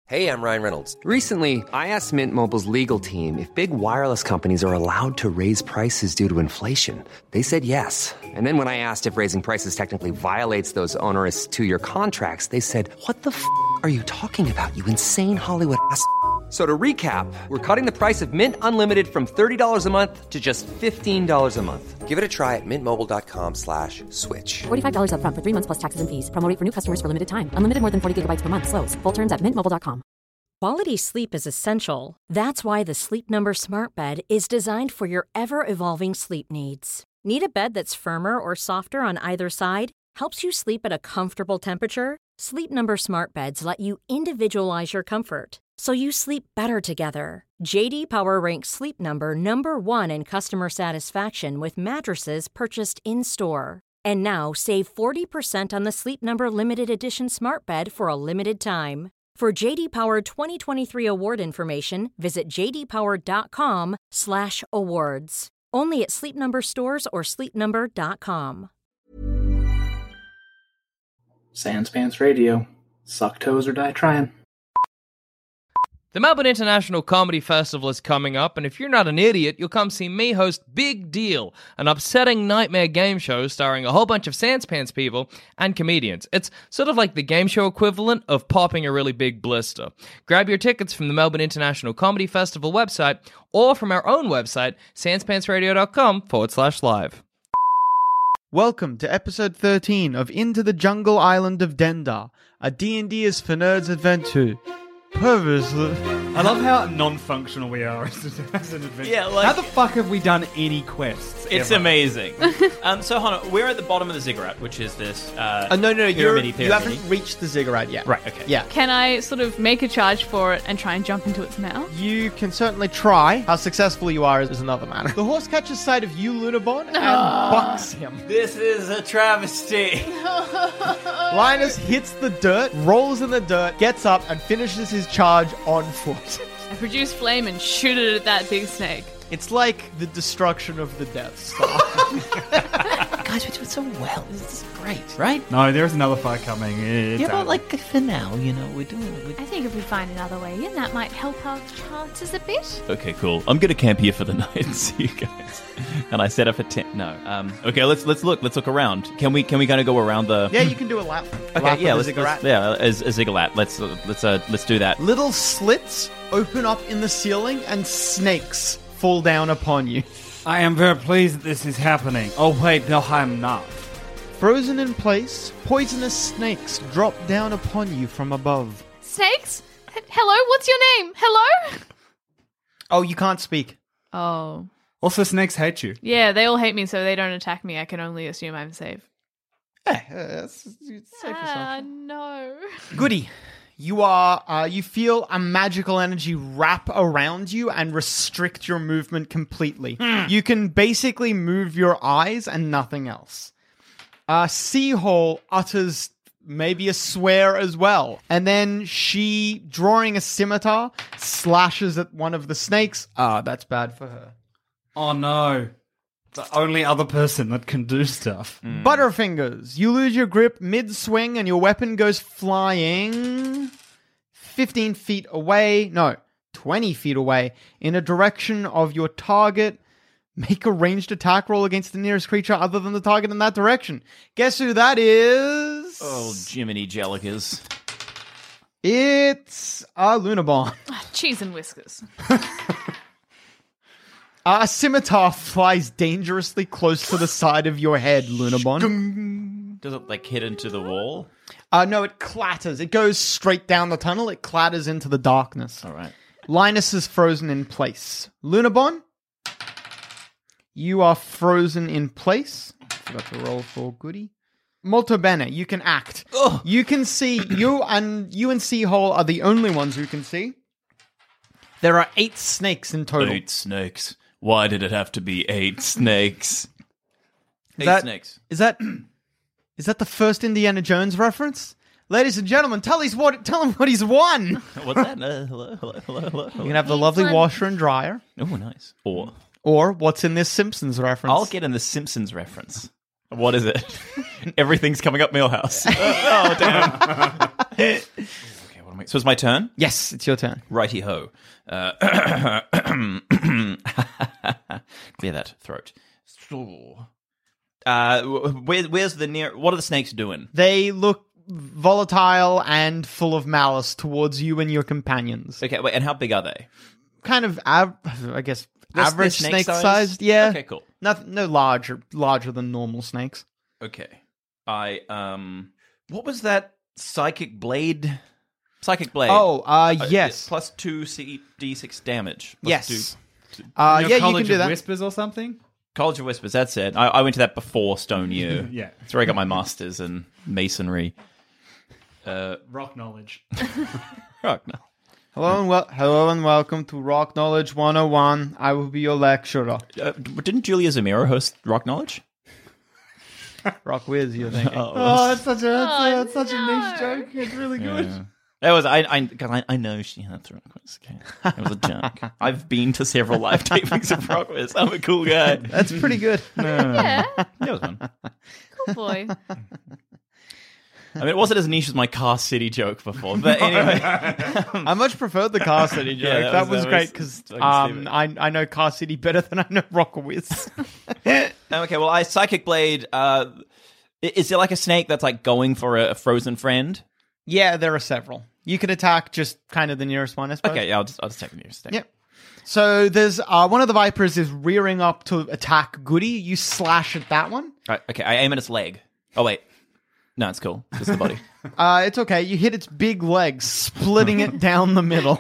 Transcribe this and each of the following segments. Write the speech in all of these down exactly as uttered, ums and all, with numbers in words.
Hey, I'm Ryan Reynolds. Recently, I asked Mint Mobile's legal team if big wireless companies are allowed to raise prices due to inflation. They said yes. And then when I asked if raising prices technically violates those onerous two-year contracts, they said, what the f*** are you talking about, you insane Hollywood ass f- So to recap, we're cutting the price of Mint Unlimited from thirty dollars a month to just fifteen dollars a month. Give it a try at mintmobile.com slash switch. forty-five dollars up front for three months plus taxes and fees. Promo rate for new customers for limited time. Unlimited more than forty gigabytes per month. Slows full terms at mint mobile dot com. Quality sleep is essential. That's why the Sleep Number Smart Bed is designed for your ever-evolving sleep needs. Need a bed that's firmer or softer on either side? Helps you sleep at a comfortable temperature? Sleep Number Smart Beds let you individualize your comfort, so you sleep better together. J D Power ranks Sleep Number number one in customer satisfaction with mattresses purchased in-store. And now save forty percent on the Sleep Number Limited Edition Smart Bed for a limited time. For J D Power twenty twenty-three award information, visit jdpower.com slash awards. Only at Sleep Number stores or sleep number dot com. Sans Pants Radio. Suck toes or die trying. The Melbourne International Comedy Festival is coming up, and if you're not an idiot, you'll come see me host Big Deal, an upsetting nightmare game show starring a whole bunch of Sans Pants people and comedians. It's sort of like the game show equivalent of popping a really big blister. Grab your tickets from the Melbourne International Comedy Festival website or from our own website, sanspantsradio.com forward slash live. Welcome to episode thirteen of Into the Jungle Island of Dendar, a D and D is for Nerds adventure. Purposely. I love how non-functional we are as an adventure. Yeah, like, how the fuck have we done any quests? It's ever? amazing. um, so, hold on. We're at the bottom of the ziggurat, which is this uh, Uh, no, no, no, you're, pyramid-y, you pyramid-y. haven't reached the ziggurat yet. Right, okay. Yeah. Can I sort of make a charge for it and try and jump into its mouth? You can certainly try. How successful you are is another matter. The horse catches sight of you, Lunabon, and bucks him. This is a travesty. Linus hits the dirt, rolls in the dirt, gets up, and finishes his charge on foot. I produce flame and shoot it at that big snake. It's like the destruction of the Death Star. Guys, we're doing so well. This is great, right? No, there's another fight coming. It's Yeah, but out. like for now, you know, we're doing it. I think if we find another way in, that might help our chances a bit. Okay, cool. I'm gonna camp here for the night and see you guys. And I set up a tent. No. Um. Okay, let's let's look. Let's look around. Can we can we kind of go around the? Yeah, you can do a lap. Okay, lap yeah, of let's, the ziggurat. let's yeah, as a ziggurat. Let's uh, let's uh let's do that. Little slits open up in the ceiling, and snakes fall down upon you. I am very pleased that this is happening. Oh wait, no, I'm not. Frozen in place, poisonous snakes drop down upon you from above. Snakes? H- hello, what's your name? Hello? Oh, you can't speak. Oh. Also, snakes hate you. Yeah, they all hate me, so they don't attack me. I can only assume I'm safe. Yeah, uh, that's, it's safe Ah, assumption. no. Goody. You are, uh, you feel a magical energy wrap around you and restrict your movement completely. You can basically move your eyes and nothing else. Uh, Seahole utters maybe a swear as well. And then she, drawing a scimitar, slashes at one of the snakes. Ah, that's bad for her. Oh no. The only other person that can do stuff. Mm. Butterfingers. You lose your grip mid-swing and your weapon goes flying fifteen feet away. No, twenty feet away in a direction of your target. Make a ranged attack roll against the nearest creature other than the target in that direction. Guess who that is? Oh, Jiminy Jellicas. It's a Lunabon. Cheese and whiskers. Uh, a scimitar flies dangerously close to the side of your head, Lunabon. Does it like hit into the wall? Uh, no, it clatters. It goes straight down the tunnel. It clatters into the darkness. All right. Linus is frozen in place. Lunabon, you are frozen in place. Forgot to roll for Goody. Molto bene, you can act. Ugh. You can see, you and you and Seahole are the only ones who can see. There are eight snakes in total. Eight snakes. Why did it have to be eight snakes? Eight that, snakes. Is that is that the first Indiana Jones reference? Ladies and gentlemen, tell us what tell him what he's won. What's that? Uh, hello, hello, hello, hello. You can have the lovely washer and dryer. Oh, nice. Or or what's in this Simpsons reference? I'll get in the Simpsons reference. What is it? Everything's coming up Millhouse. oh, damn. Okay, what So it's my turn? Yes, it's your turn. Righty-ho. Uh, clear that throat. Uh, where, where's the near... What are the snakes doing? They look volatile and full of malice towards you and your companions. Okay, wait, and how big are they? Kind of, av- I guess, They're- average they're snake snake-sized? sized. Yeah. Okay, cool. Nothing, no larger, larger than normal snakes. Okay. I, um... What was that psychic blade? Psychic blade. Oh, uh, yes. Plus two C D six damage. Plus Yes. Two, two- Uh, Your yeah, you College can do of that. Whispers or something? College of Whispers, that's it. I, I went to that before Stone U. Yeah. That's where I got my master's in masonry. Uh, Rock knowledge. rock, no. Hello and wel- hello and welcome to Rock Knowledge one oh one. I will be your lecturer. Uh, didn't Julia Zamiro host Rock Knowledge? Rock Whiz, you're thinking. Oh, that's such a that's, Oh, a, that's such no. a niche joke. It's really good. Yeah. That was I. I, 'cause I I know she had thrown quiz. Okay, it was a joke. I've been to several live tapings of Rock Whiz. I'm a cool guy. That's pretty good. Yeah. That was fun. Cool boy. I mean, it wasn't as niche as my Car City joke before, but anyway. I much preferred the Car City joke. Yeah, that, that was, was- that great was because fucking um, stupid. I I know Car City better than I know Rock Whiz. Okay, well, I Psychic Blade. Uh, i- is there like a snake that's like going for a, a frozen friend? Yeah, there are several. You could attack just kind of the nearest one, I suppose. Okay, yeah, I'll just I'll just take the nearest snake. Yep. So there's uh, one of the Vipers is rearing up to attack Goody. You slash at that one. Right, okay, I aim at its leg. Oh wait, no, it's cool. It's the body. Uh, it's okay. You hit its big legs, splitting it down the middle.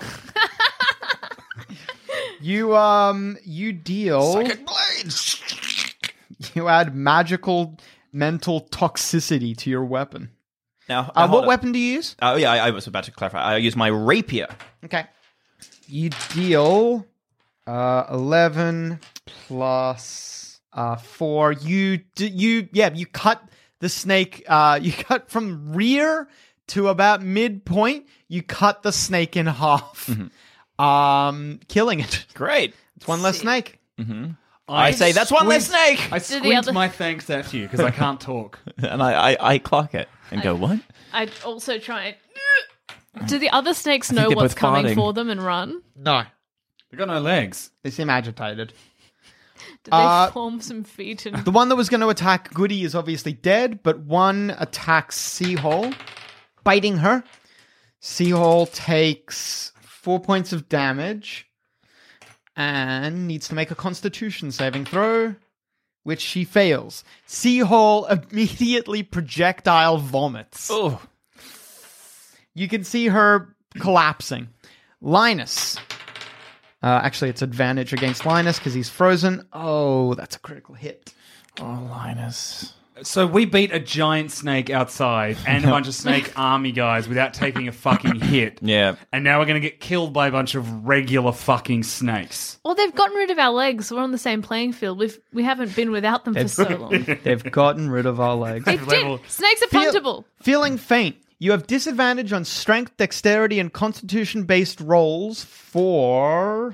you um you deal Psychic Blades. you add magical mental toxicity to your weapon. Now, Uh, now hold what up. weapon do you use? Oh yeah, I, I was about to clarify. I use my rapier. Okay. You deal uh, eleven plus uh, four. You d- you yeah. You cut the snake. Uh, you cut from rear to about midpoint. You cut the snake in half, um, killing it. Great. It's one less snake. Mm-hmm. I, say that's one less squint- snake, I the squint other- my thanks at you because I can't talk. and I, I I clock it and go what? I'd also try and... Do the other snakes think know they're what's both coming farting. for them and run? No, They got no legs. they seem agitated. Did they Uh, form some feet and... The one that was going to attack Goody is obviously dead, but one attacks Seahole, biting her. Seahole takes four points of damage and needs to make a Constitution saving throw, which she fails. Seahole immediately projectile vomits. Oh, You can see her collapsing. Linus. Uh, actually, it's advantage against Linus because he's frozen. Oh, that's a critical hit. oh, Linus. So we beat a giant snake outside and a bunch of snake army guys without taking a fucking hit. Yeah. And now we're going to get killed by a bunch of regular fucking snakes. Well, they've gotten rid of our legs. We're on the same playing field. We've, we haven't been without them for so long. They've gotten rid of our legs. They did. Snakes are Feel- puntable. Feeling faint. You have disadvantage on strength, dexterity, and constitution-based rolls for...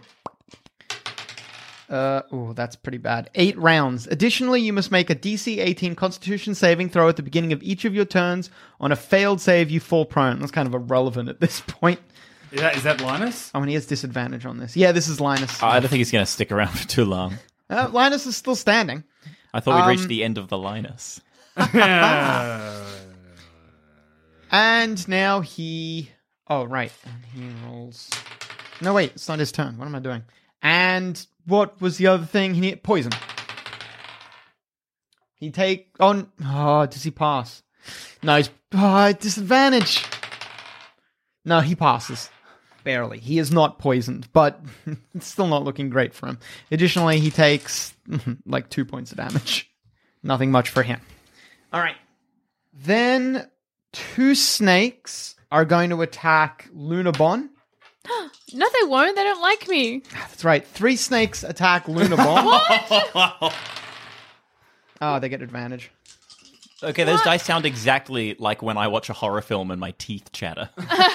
Uh, oh, that's pretty bad. Eight rounds. Additionally, you must make a D C eighteen Constitution saving throw at the beginning of each of your turns. On a failed save, you fall prone. That's kind of irrelevant at this point. Is that, is that Linus? Oh, and he has disadvantage on this. Yeah, this is Linus. I don't think he's going to stick around for too long. Uh, Linus is still standing. I thought we'd Um, reached the end of the Linus. And now he... Oh, right. And he rolls... No, wait. It's not his turn. What am I doing? And what was the other thing? He need poison. He take... Oh, oh, does he pass? No, he's... Oh, disadvantage. No, he passes. Barely. He is not poisoned, but it's still not looking great for him. Additionally, he takes like two points of damage. Nothing much for him. All right. Then two snakes are going to attack Lunabon. No, they won't. They don't like me. That's right. Three snakes attack Lunabon. What? Oh, they get advantage. Okay, those dice sound exactly like when I watch a horror film and my teeth chatter.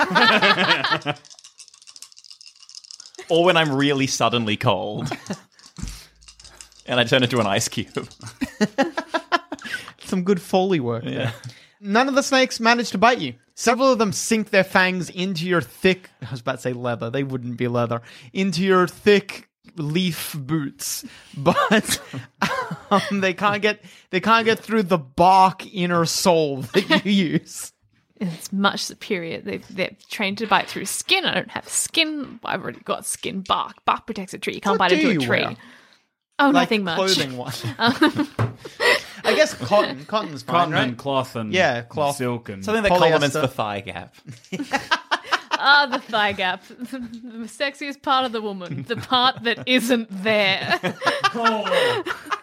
Or when I'm really suddenly cold. And I turn into an ice cube. Some good Foley work Yeah. there. None of the snakes manage to bite you. Several of them sink their fangs into your thick, I was about to say leather, they wouldn't be leather, into your thick leaf boots. But um, they can't get they can't get through the bark inner sole that you use. It's much superior. They, they're trained to bite through skin. I don't have skin. I've already got skin. Bark. Bark protects a tree. You can't What bite do into a you tree. wear? Oh, Like nothing much. clothing one. I guess cotton. Cotton's fine, Cotton right? and cloth and Yeah, cloth. silk and Something that Polyester. complements the thigh gap. Ah, the thigh gap. The sexiest part of the woman. The part that isn't there. Wow.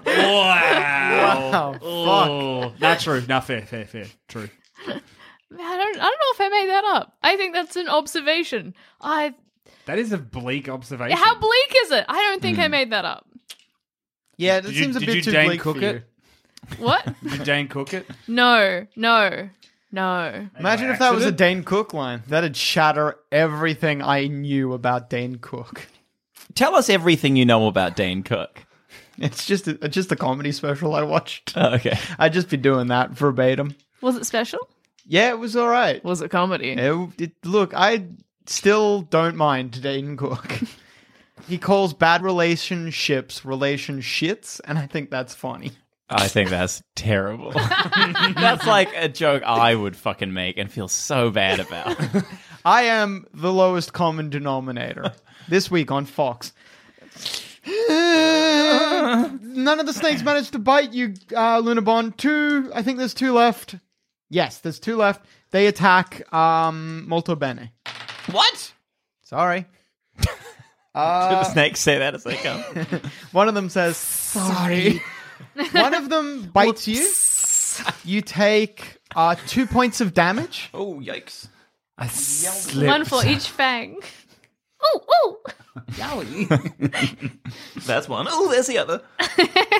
Wow, Oh, not true. Not fair, fair, fair. True. I don't, I don't know if I made that up. I think that's an observation. I. That is a bleak observation. How bleak is it? I don't think I made that up. Yeah, that Did you- seems a did bit you too Dane bleak cook for it? you. What? Did Dane cook it? No, no, no. Imagine By if that was a accident? Dane Cook line. That'd shatter everything I knew about Dane Cook. Tell us everything you know about Dane Cook. It's just a, just a comedy special I watched. Oh, okay. I'd just be doing that verbatim. Was it special? Yeah, it was all right. Was it comedy? It, it, look, I still don't mind Dane Cook. He calls bad relationships relationships, and I think that's funny. I think that's terrible. That's like a joke I would fucking make and feel so bad about. I am the lowest common denominator. This week on Fox. None of the snakes managed to bite you, uh, Lunabon. Two, I think there's two left. Yes, there's two left. They attack um, Molto Bene. What? Sorry. Do Uh, the snakes say that as they come? One of them says, sorry. One of them bites you. You take uh, two points of damage. Oh, yikes. I slipped. One for each fang. Ooh, ooh. That's one. Oh, there's the other. How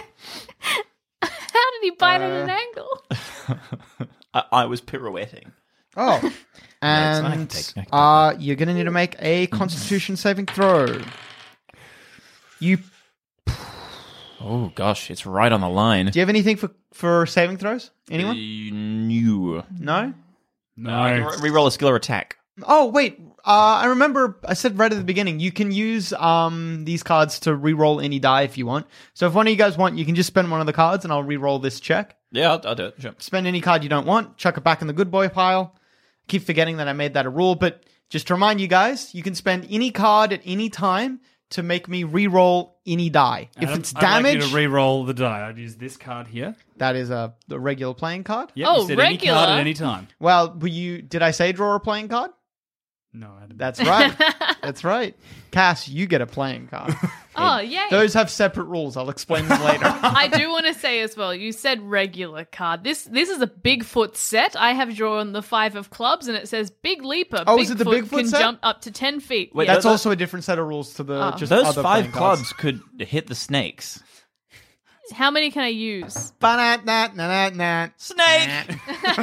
did he bite at an angle? I, I was pirouetting. Oh. I can And take- I can take uh, you're going to need to make a Constitution saving throw. You Oh, gosh, it's right on the line. Do you have anything for, for saving throws? Anyone? New. No? No. I can re- reroll a skill or attack. Oh, wait. Uh, I remember I said right at the beginning, you can use um these cards to re-roll any die if you want. So if one of you guys want, you can just spend one of the cards and I'll re-roll this check. Yeah, I'll, I'll do it. Sure. Spend any card you don't want, chuck it back in the good boy pile. Keep forgetting that I made that a rule, but just to remind you guys, you can spend any card at any time to make me re-roll any die. If Adam, it's I'd like damage, you to re-roll the die. I'd use this card here. that is a, a regular playing card. Yep, Oh, you said any card regular? at any time. Well, were you? Did I say draw a playing card? No, I didn't. That's right. That's right. Cass, you get a playing card. Oh, yay. Those have separate rules. I'll explain them later. I do want to say as well, you said regular card. This this is a Bigfoot set. I have drawn the five of clubs and it says Big Leaper. Oh, is it the Bigfoot can set? jump up to ten feet. Wait, Yeah. That's those- also a different set of rules to the Oh. just Those other five playing cards. clubs could hit the snakes. How many can I use? Ba-na-na-na-na-na. Snake!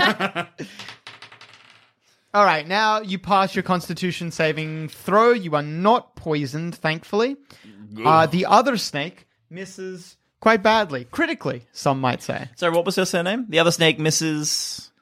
All right, now you pass your Constitution saving throw. You are not poisoned, thankfully. Uh, the other snake misses quite badly, critically, some might say. Sorry, what was her surname? The other snake misses...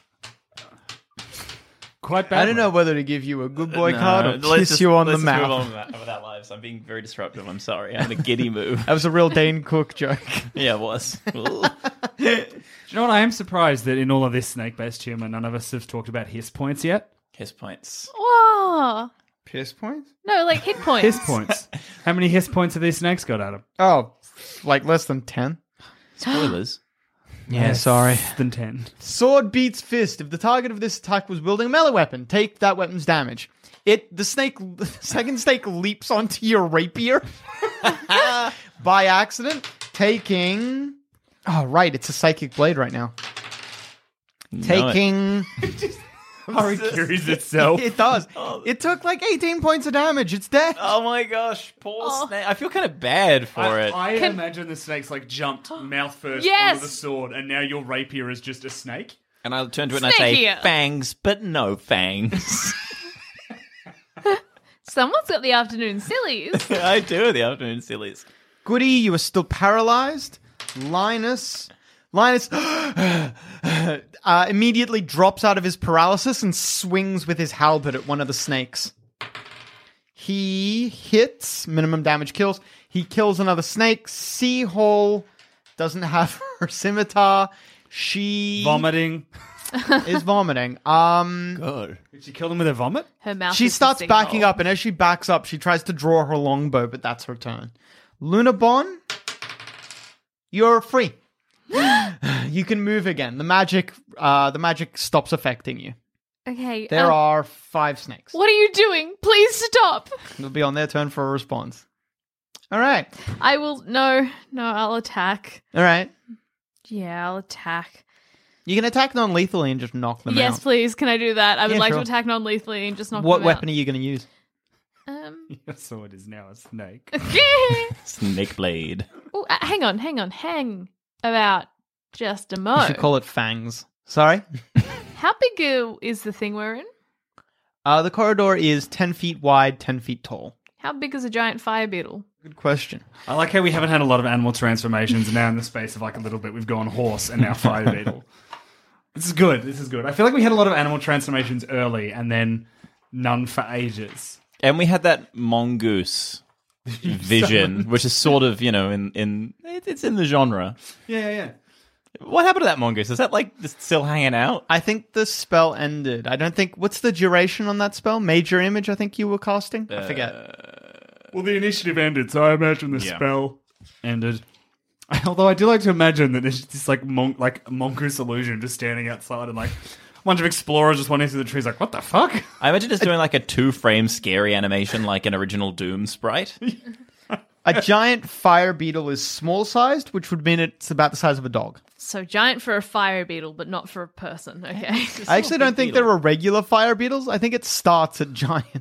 Quite bad. I don't know whether to give you a good boy No, card or let's kiss just- you on let's the just move mouth. on with that, with our lives. I'm being very disruptive. I'm sorry. I had a giddy move. That was a real Dane Cook joke. Yeah, it was. Ooh. Do you know what? I am surprised that in all of this snake-based humor, none of us have talked about his points yet. His points. Whoa. Piss points? No, like hit points. His points. How many his points have these snakes got, Adam? Oh, like less than ten. Spoilers. Yeah, sorry. Less than ten. Sword beats fist. If the target of this attack was wielding a melee weapon, take that weapon's damage. It the snake the second snake leaps onto your rapier by accident, taking oh right, it's a psychic blade right now. Taking Carries itself. it does. It took like eighteen points of damage. It's dead. Oh my gosh, poor Oh. snake. I feel kind of bad for I, it. I Can- imagine the snake's like jumped mouth first Yes! onto the sword, and now your rapier is just a snake. And I'll turn to it and I say, Snakier. fangs, but no fangs. Someone's got the afternoon sillies. I do, the afternoon sillies. Goody, you are still paralyzed. Linus. Linus uh, immediately drops out of his paralysis and swings with his halberd at one of the snakes. He hits, minimum damage kills. He kills another snake. Seahole doesn't have her scimitar. She Vomiting. is vomiting. Um, God. Did she kill him with her vomit? Her mouth. she is the starts backing sinkhole. up, and as she backs up, she tries to draw her longbow, but that's her turn. Lunabon, you're free. You can move again. The magic, uh, the magic stops affecting you. Okay. There um, are five snakes. What are you doing? Please stop. It'll be on their turn for a response. All right. I will. No, no. I'll attack. All right. Yeah, I'll attack. You can attack non-lethally and just knock them yes, out. please. Can I do that? I would Yeah, like sure. to attack non-lethally and just knock What them weapon out. are you going to use? Um. Your sword is now a snake. Snake blade. Ooh, uh, hang on, hang on, hang about just a mo. You should call it fangs. Sorry? How big uh, is the thing we're in? Uh, the corridor is ten feet wide, ten feet tall. How big is a giant fire beetle? Good question. I like how we haven't had a lot of animal transformations, and now in the space of like a little bit, we've gone horse and now fire beetle. This is good. This is good. I feel like we had a lot of animal transformations early, and then none for ages. And we had that mongoose vision, which is sort of, you know, in, in it- it's in the genre. Yeah, yeah, yeah. What happened to that mongoose? Is that like just still hanging out? I think the spell ended. I don't think... What's the duration on that spell? Major image, I think you were casting? I forget. Well, the initiative ended, so I imagine the Yeah. spell ended. Although I do like to imagine that there's this like monk, like mongoose illusion just standing outside, and like a bunch of explorers just wandering through the trees. Like, what the fuck? I imagine just doing like a two-frame scary animation, like an original Doom sprite. A giant fire beetle is small-sized, which would mean it's about the size of a dog. So giant for a fire beetle, but not for a person. Okay. I actually don't think there are regular fire beetles. I think it starts at giant.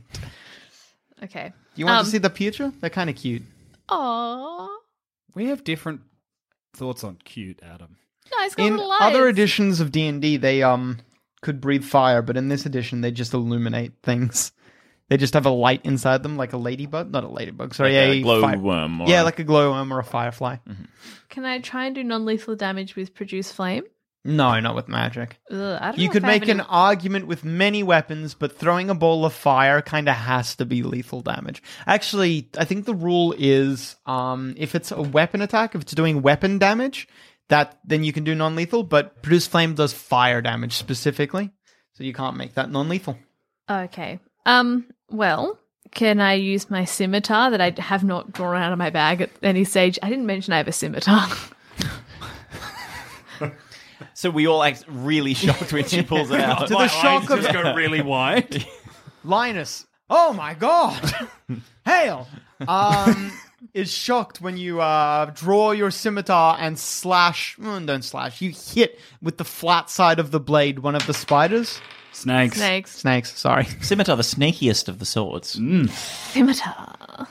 Okay. You want Um, to see the picture? They're kind of cute. Aww. We have different thoughts on cute, Adam. Guys, got In little eyes. other editions of D and D, they um could breathe fire, but in this edition, they just illuminate things. They just have a light inside them, like a ladybug. Not a ladybug, sorry, Like a a, glowworm or- Yeah, like a glowworm or a firefly. Can I try and do non-lethal damage with produce flame? No, not with magic. Ugh, I don't You know could if I have make any- an argument with many weapons, but throwing a ball of fire kind of has to be lethal damage. Actually, I think the rule is um, if it's a weapon attack, if it's doing weapon damage, that then you can do non-lethal, but produce flame does fire damage specifically, so you can't make that non-lethal. Okay. Um. Well, can I use my scimitar that I have not drawn out of my bag at any stage? I didn't mention I have a scimitar. So we all act really shocked when she pulls it out. To the shock of just go really wide. Linus, oh my god, hail, um, is shocked when you uh, draw your scimitar and slash, mm, don't slash, you hit with the flat side of the blade one of the spiders. Snakes. Snakes. Snakes, sorry. Scimitar, the snakiest of the swords. Scimitar.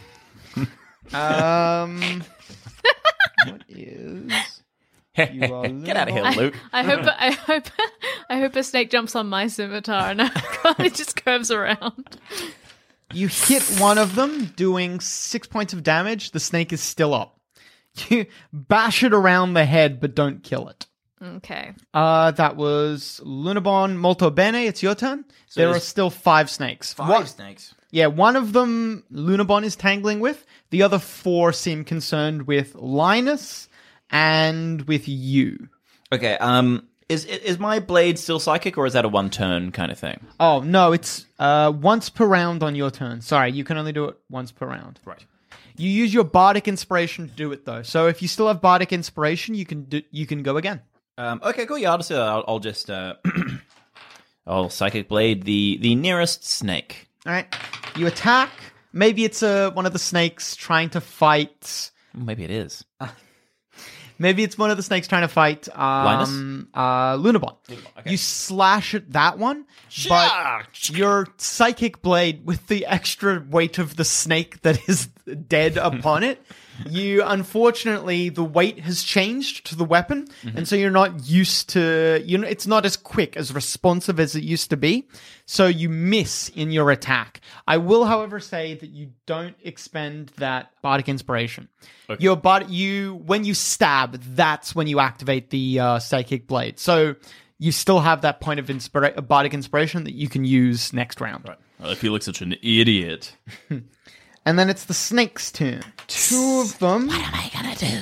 Um, what is... You are Get out of here, I, Luke. I hope. I hope. I hope a snake jumps on my scimitar and it just curves around. You hit one of them, doing six points of damage. The snake is still up. You bash it around the head, but don't kill it. Okay. Uh, that was Lunabon Molto Bene. It's your turn. So there are there's still five snakes. Five One- snakes. Yeah, one of them Lunabon is tangling with. The other four seem concerned with Linus and with you. Okay, um, is is my blade still psychic, or is that a one-turn kind of thing? Oh, no, it's uh, once per round on your turn. Sorry, you can only do it once per round. Right. You use your Bardic Inspiration to do it, though. So if you still have Bardic Inspiration, you can do, you can go again. Um, okay, cool. Yeah, I'll just uh, I'll, I'll just uh, I'll psychic blade the the nearest snake. All right. You attack. Maybe it's uh, one of the snakes trying to fight... Maybe it is. Maybe it's one of the snakes trying to fight um, uh, Lunabon. Okay. You slash at that one, but your psychic blade, with the extra weight of the snake that is dead upon it, you unfortunately the weight has changed to the weapon, Mm-hmm. and so you're not used to you know it's not as quick, as responsive as it used to be. So you miss in your attack. I will, however, say that you don't expend that bardic inspiration. Okay. Your bard, you when you stab, that's when you activate the uh, psychic blade. So you still have that point of inspira- bardic inspiration that you can use next round. Right. Well, if you look such an idiot. And then it's the snake's turn. Two of them. What am I gonna do?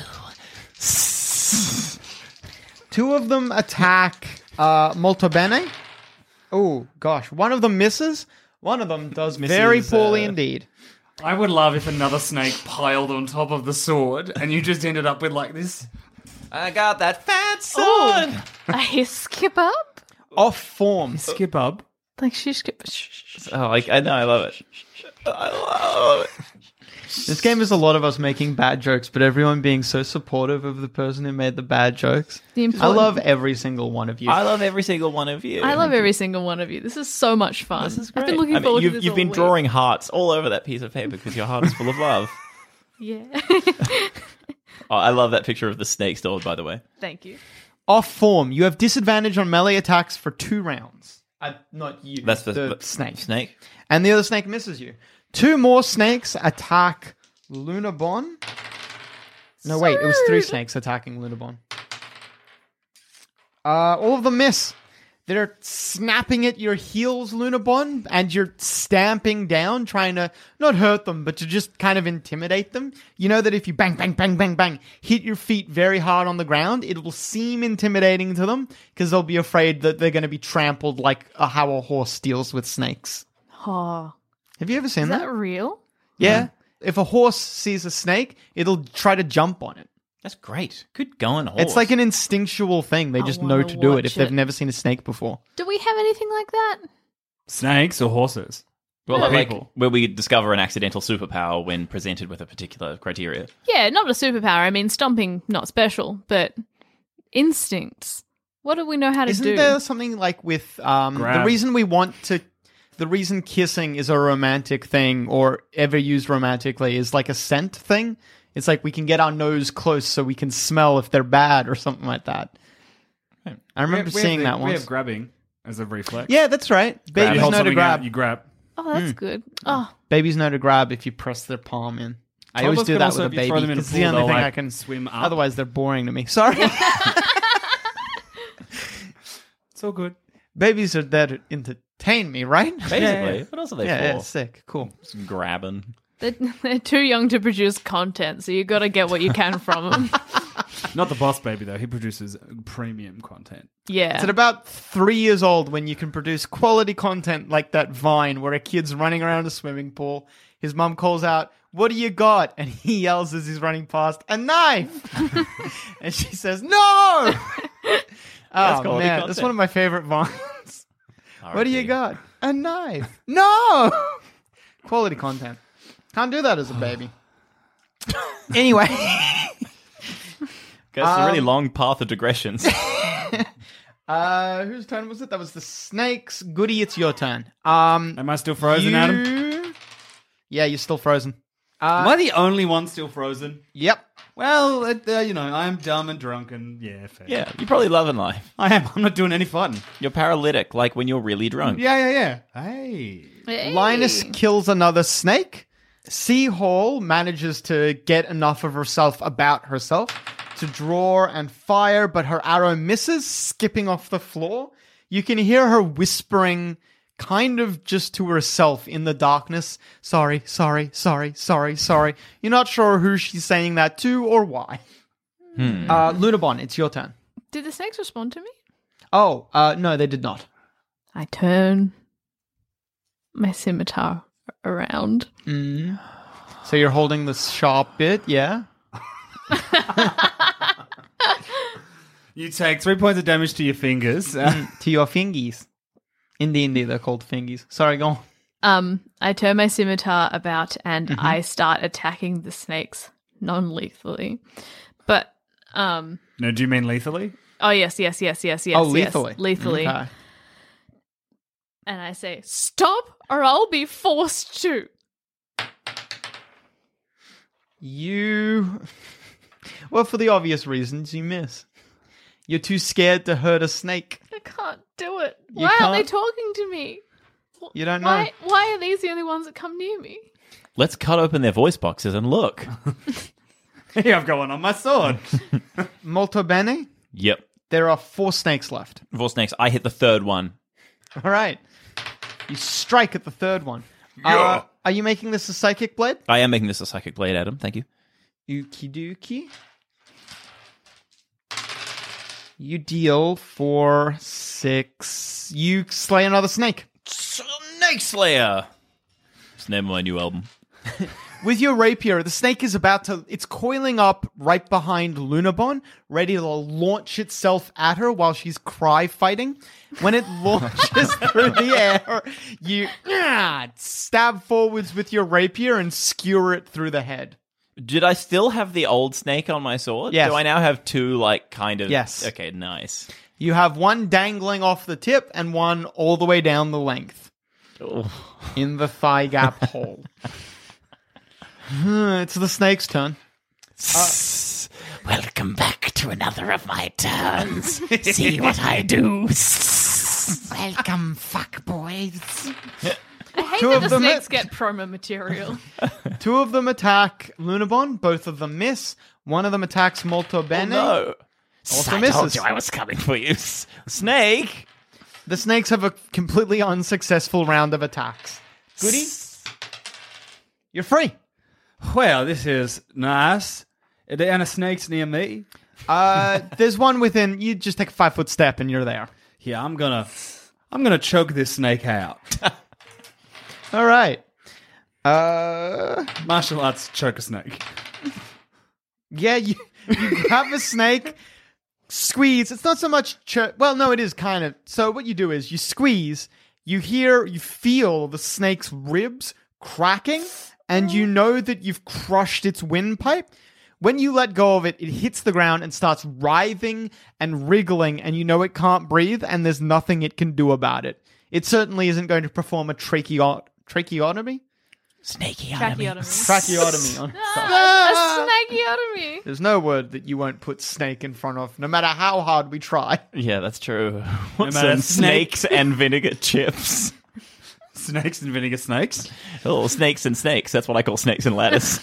Two of them attack uh, Molto Bene. Oh, gosh. One of them misses. One of them does Misses, very poorly uh, indeed. I would love if another snake piled on top of the sword and you just ended up with like this. I got that fat sword. I skip up. Off form. Skip up. Like she skip. Oh, I, I know, I love it. I love it. This game is a lot of us making bad jokes, but everyone being so supportive of the person who made the bad jokes. The I important- love every single one of you. I love every single one of you. I love every single one of you. This is so much fun. This is I've great. been looking I mean, forward you've, to this. You've all been week. drawing hearts all over that piece of paper because your heart is full of love. Yeah. Oh, I love that picture of the snake sword, by the way. Thank you. Off form. You have disadvantage on melee attacks for two rounds. Uh, not you. That's the, the the snake. Snake. And the other snake misses you. Two more snakes attack Lunabon. No, wait, it was three Rude. snakes attacking Lunabon. Uh, all of them miss. They're snapping at your heels, Lunabon, and you're stamping down, trying to not hurt them, but to just kind of intimidate them. You know that if you bang, bang, bang, bang, bang, hit your feet very hard on the ground, it will seem intimidating to them because they'll be afraid that they're going to be trampled like uh, how a horse deals with snakes. Oh, Have you ever seen is that? that real? Yeah. If a horse sees a snake, it'll try to jump on it. That's great. Good going, horse. It's like an instinctual thing. They I just know wanna to do it watch if they've it. never seen a snake before. Do we have anything like that? Snakes or horses? well, like people. where we discover an accidental superpower when presented with a particular criteria. Yeah, not a superpower. I mean, stomping, not special, but instincts. What do we know how to Isn't do? there something like with um, the Grab. reason we want to, the reason kissing is a romantic thing or ever used romantically is like a scent thing? It's like we can get our nose close so we can smell if they're bad or something like that. I remember We have- we have seeing the- that We once. have grabbing as a reflex. Yeah, that's right. You Babies hold know to something grab. out, you grab. Oh, that's good. Oh, Babies know to grab if you press their palm in. I always Toddlers do can that also, with a if you throw baby them in a because it's the pool, only they'll, thing like, I can swim up. Otherwise, they're boring to me. Sorry. It's all good. Babies are there to entertain me, right? Basically. Yeah, yeah. What else are they Yeah, for? yeah, sick. Cool. Just grabbing. they're, they're too young to produce content, so you got to get what you can from them. Not the boss baby, though. He produces premium content. Yeah. It's at about three years old when you can produce quality content like that Vine where a kid's running around a swimming pool. His mum calls out, "What do you got?" And he yells as he's running past, "A knife!" And she says, "No!" Oh, quality man. That's content. one of my favorite Vines. What do you R I P. got? A knife. No! Quality content. Can't do that as a baby. Anyway. Guys, it's a really Um, long path of digressions. Uh, whose turn was it? That was the snakes. Goody, it's your turn. Um, Am I still frozen, you... Adam? Yeah, you're still frozen. Am Uh, I the only one still frozen? yep. Well, uh, uh, you know, I'm dumb and drunk and yeah, fair. Yeah, you're probably loving life. I am. I'm not doing any fun. You're paralytic, like when you're really drunk. Yeah, yeah, yeah. Hey. Hey. Linus kills another snake. Seahall manages to get enough of herself about herself to draw and fire, but her arrow misses, skipping off the floor. You can hear her whispering kind of just to herself in the darkness. Sorry, sorry, sorry, sorry, sorry. You're not sure who she's saying that to or why. Hmm. Uh, Lunabon, it's your turn. Did the snakes respond to me? Oh, uh, no, they did not. I turn my scimitar around. Mm. So you're holding the sharp bit, yeah? You take three points of damage to your fingers. Uh, To your fingies. In D and D, they're called fingies. Sorry, go on. Um, I turn my scimitar about and Mm-hmm. I start attacking the snakes non-lethally. But um, no, do you mean lethally? oh yes, yes, yes, yes, yes. oh, yes, lethally. lethally. Okay. And I say, "Stop, or I'll be forced to." You... Well, for the obvious reasons, you miss. You're too scared to hurt a snake. I can't do it. You Why aren't they can't? talking to me? You don't know. Why, why are these the only ones that come near me? Let's cut open their voice boxes and look. Here, I've got one on my sword. Molto bene. Yep. There are four snakes left. Four snakes. I hit the third one. All right. You strike at the third one. Uh, are you making this a psychic blade? I am making this a psychic blade, Adam. Thank you. Okie dokie. You deal for six. You slay another snake. Snake Slayer. It's the name of my new album. With your rapier, the snake is about to... It's coiling up right behind Lunabon, ready to launch itself at her while she's cry fighting. When it launches through the air, you ah, stab forwards with your rapier and skewer it through the head. Did I still have the old snake on my sword? Yes. Do I now have two, like, kind of... Yes. Okay, nice. You have one dangling off the tip and one all the way down the length. Oh. In the thigh gap hole. It's the snake's turn. Uh, Welcome back to another of my turns. See what I do. Welcome, fuck boys. I hate Two that of the them snakes hit. get promo material. Two of them attack Lunabon. Both of them miss. One of them attacks Molto Bene. Oh, no. Also I misses. told you I was coming for you. Snake! The snakes have a completely unsuccessful round of attacks. Goody, you're free. Well, this is nice. Are there any snakes near me? Uh, there's one within. You just take a five foot step and you're there. Yeah, I'm gonna, I'm gonna choke this snake out. All right. Uh, Martial arts choke a snake. yeah, you you grab a snake, squeeze. It's not so much. Cho- well, no, it is kind of. So what you do is you squeeze. You hear, you feel the snake's ribs cracking, and you know that you've crushed its windpipe. When you let go of it, it hits the ground and starts writhing and wriggling, and you know it can't breathe, and there's nothing it can do about it. It certainly isn't going to perform a tracheo- tracheotomy? Snakeotomy. Tracheotomy. Tracheotomy. On Ah, a snakeotomy. There's no word that you won't put snake in front of, no matter how hard we try. Yeah, that's true. What's matter, some snake- snakes and vinegar chips? Snakes and vinegar snakes. Oh, snakes and snakes. That's what I call snakes and lettuce.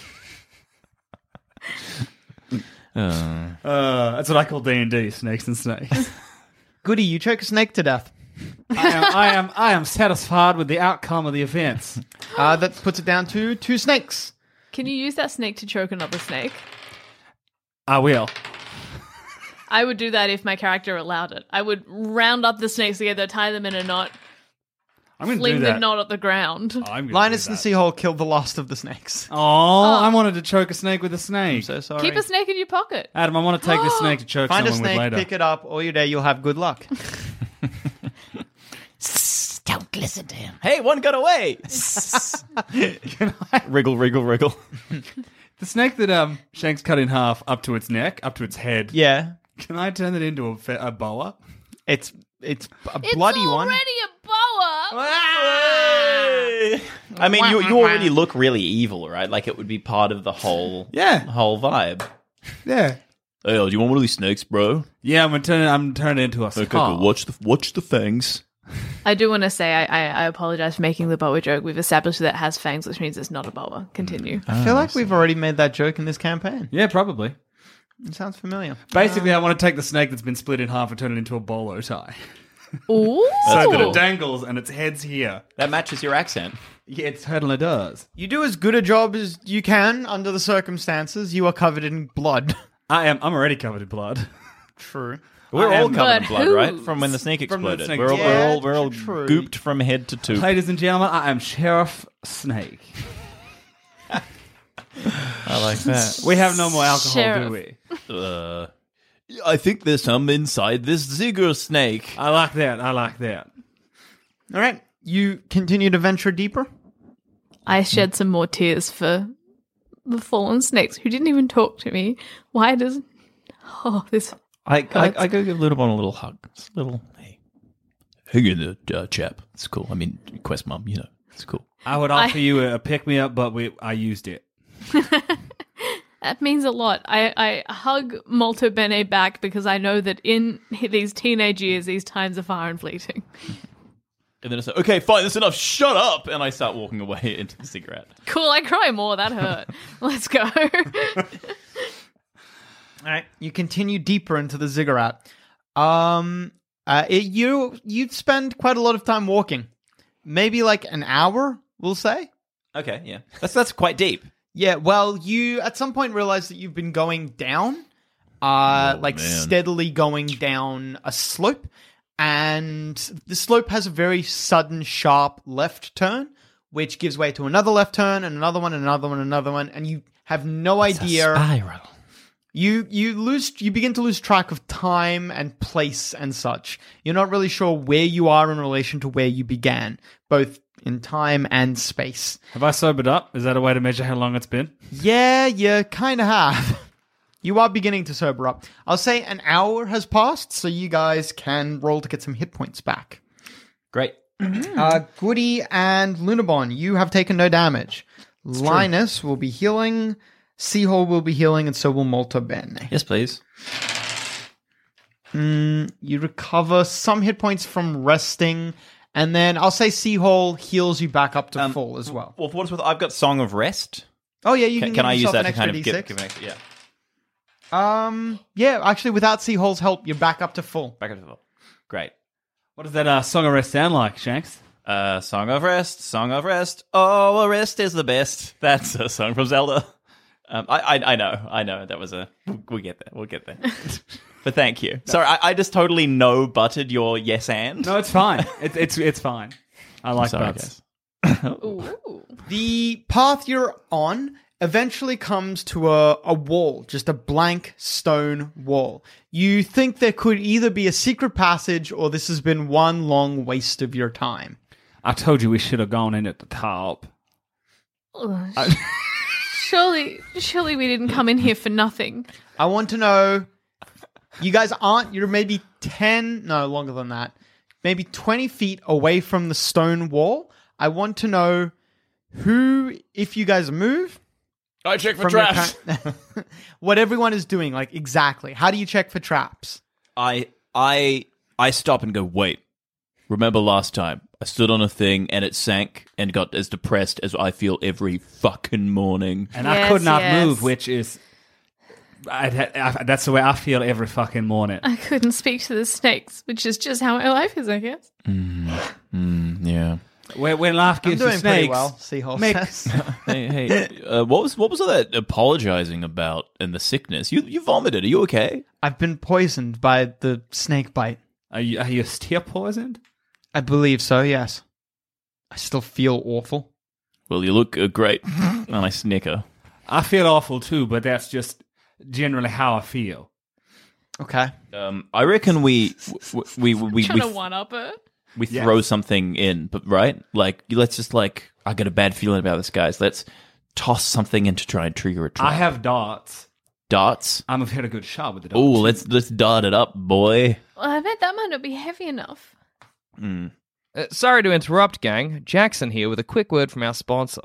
uh. Uh, that's what I call D and D. Snakes and snakes. Goody, you choke a snake to death. I am, I am, I am satisfied with the outcome of the events. Uh, that puts it down to two snakes. Can you use that snake to choke another snake? I will. I would do that if my character allowed it. I would round up the snakes together, tie them in a knot, I'm going to fling do the that. knot at the ground. Oh, I'm gonna Linus do and that. Seahole killed the last of the snakes. Oh, I wanted to choke a snake with a snake. I'm so sorry. Keep a snake in your pocket. Adam, I want to take this snake to choke Find a someone snake, with later. pick it up, all your day you'll have good luck. Don't listen to him. Hey, one got away! Wriggle, wriggle, wriggle. The snake that um Shanks cut in half up to its neck, up to its head. Yeah. Can I turn it into a, fe- a boa? It's it's a It's bloody already one. a boa. I mean, you you already look really evil, right? Like it would be part of the whole Yeah. whole vibe. Yeah. Hey, do you want one of these snakes, bro? Yeah, I'm gonna turn it, I'm turning it into a Okay, skull. cool. Watch the watch the fangs. I do want to say I, I, I apologize for making the boa joke. We've established that it has fangs, which means it's not a boa. Continue. I feel like we've already made that joke in this campaign. Yeah, probably. It sounds familiar. Basically, I want to take the snake that's been split in half and turn it into a bolo tie. Ooh. So that it dangles and its head's here. That matches your accent. Yeah, it certainly does. You do as good a job as you can under the circumstances. You are covered in blood. I am. I'm already covered in blood. True. We're I all am- covered in But blood, right? whose? From when the snake From the exploded. snake We're, all, exploded. we're all we're all True. gooped from head to toe. Ladies and gentlemen, I am Sheriff Snake. I like that. We have no more alcohol, Sheriff. do we? Uh, I think there's some inside this Zigger snake. I like that. I like that. All right. You continue to venture deeper. I shed some more tears for the fallen snakes who didn't even talk to me. Why does... Oh, this... I, I, Hurts. I go give Lunabon a little hug. Just a little, hey. Hang in there, uh, chap. It's cool. I mean, Quest Mum, you know, it's cool. I would offer you a pick me up, but we I used it. That means a lot. I, I hug Molto Bene back because I know that in these teenage years, these times are far and fleeting. And then I say, okay, fine, that's enough, shut up! And I start walking away into the cigarette. Cool, I cry more. That hurt. Let's go. All right, you continue deeper into the ziggurat. Um, uh, it, you you spend quite a lot of time walking, maybe like an hour, we'll say. Okay, yeah, that's that's quite deep. Yeah, well, you at some point realize that you've been going down, uh, Oh, like man. steadily going down a slope, and the slope has a very sudden, sharp left turn, which gives way to another left turn, and another one, and another one, and another one, and you have no idea. Spiral. You you lose you begin to lose track of time and place and such. You're not really sure where you are in relation to where you began, both in time and space. Have I sobered up? Is that a way to measure how long it's been? Yeah, you kind of have. You are beginning to sober up. I'll say an hour has passed, so you guys can roll to get some hit points back. Great. Uh, Goody and Lunabon, you have taken no damage. Linus will be healing. Seahole will be healing, and so will Molto Bene. Yes, please. Mm, you recover some hit points from resting, and then I'll say Seahole heals you back up to Um, full as well. Well, for what it's worth, I've got Song of Rest. Oh yeah, you Can, can, can give I use yourself that an to extra kind of D give, six. give an extra, yeah. Um, yeah, actually, without Seahole's help, you're back up to full. Back up to full. Great. What does that uh, Song of Rest sound like, Shanks? Uh, Song of Rest, Song of Rest. Oh, a rest is the best. That's a song from Zelda. Um, I, I, I know, I know. That was a. We'll get there. We'll get there. But thank you. Sorry, I, I just totally no butted your yes and. No, it's fine. It's it's it's fine. I like Sorry, butts. Ooh. The path you're on eventually comes to a, a wall, just a blank stone wall. You think there could either be a secret passage or this has been one long waste of your time. I told you we should have gone in at the top. Ugh. Surely, surely we didn't come in here for nothing. I want to know, you guys aren't, you're maybe ten, no, longer than that, maybe twenty feet away from the stone wall. I want to know who, if you guys move... I check for from your traps. cur- what everyone is doing, like, exactly. How do you check for traps? I I I stop and go, wait. Remember last time? I stood on a thing and it sank and got as depressed as I feel every fucking morning. And I Yes, could not yes. move, which is... I, I, that's the way I feel every fucking morning. I couldn't speak to the snakes, which is just how my life is, I guess. Mm, yeah. When, when life I'm gives you doing pretty snakes... well, Seahole make- says. Hey, hey. Uh, what was what was all that apologizing about and the sickness? You you vomited. Are you okay? I've been poisoned by the snake bite. Are you, are you still poisoned? I believe so, yes. I still feel awful. Well, you look uh, great. And I snicker. I feel awful too, but that's just generally how I feel. Okay. Um, I reckon we we we we, we, Trying to we, one up it. we Yes. throw something in, but right? Like let's just like I got a bad feeling about this, guys. Let's toss something in to try and trigger a trap. I have darts. darts. I'm have hit a good shot with the darts. Oh, let's let's dart it up, boy. Well, I bet that might not be heavy enough. Mm. Uh, sorry to interrupt, gang. Jackson here with a quick word from our sponsor.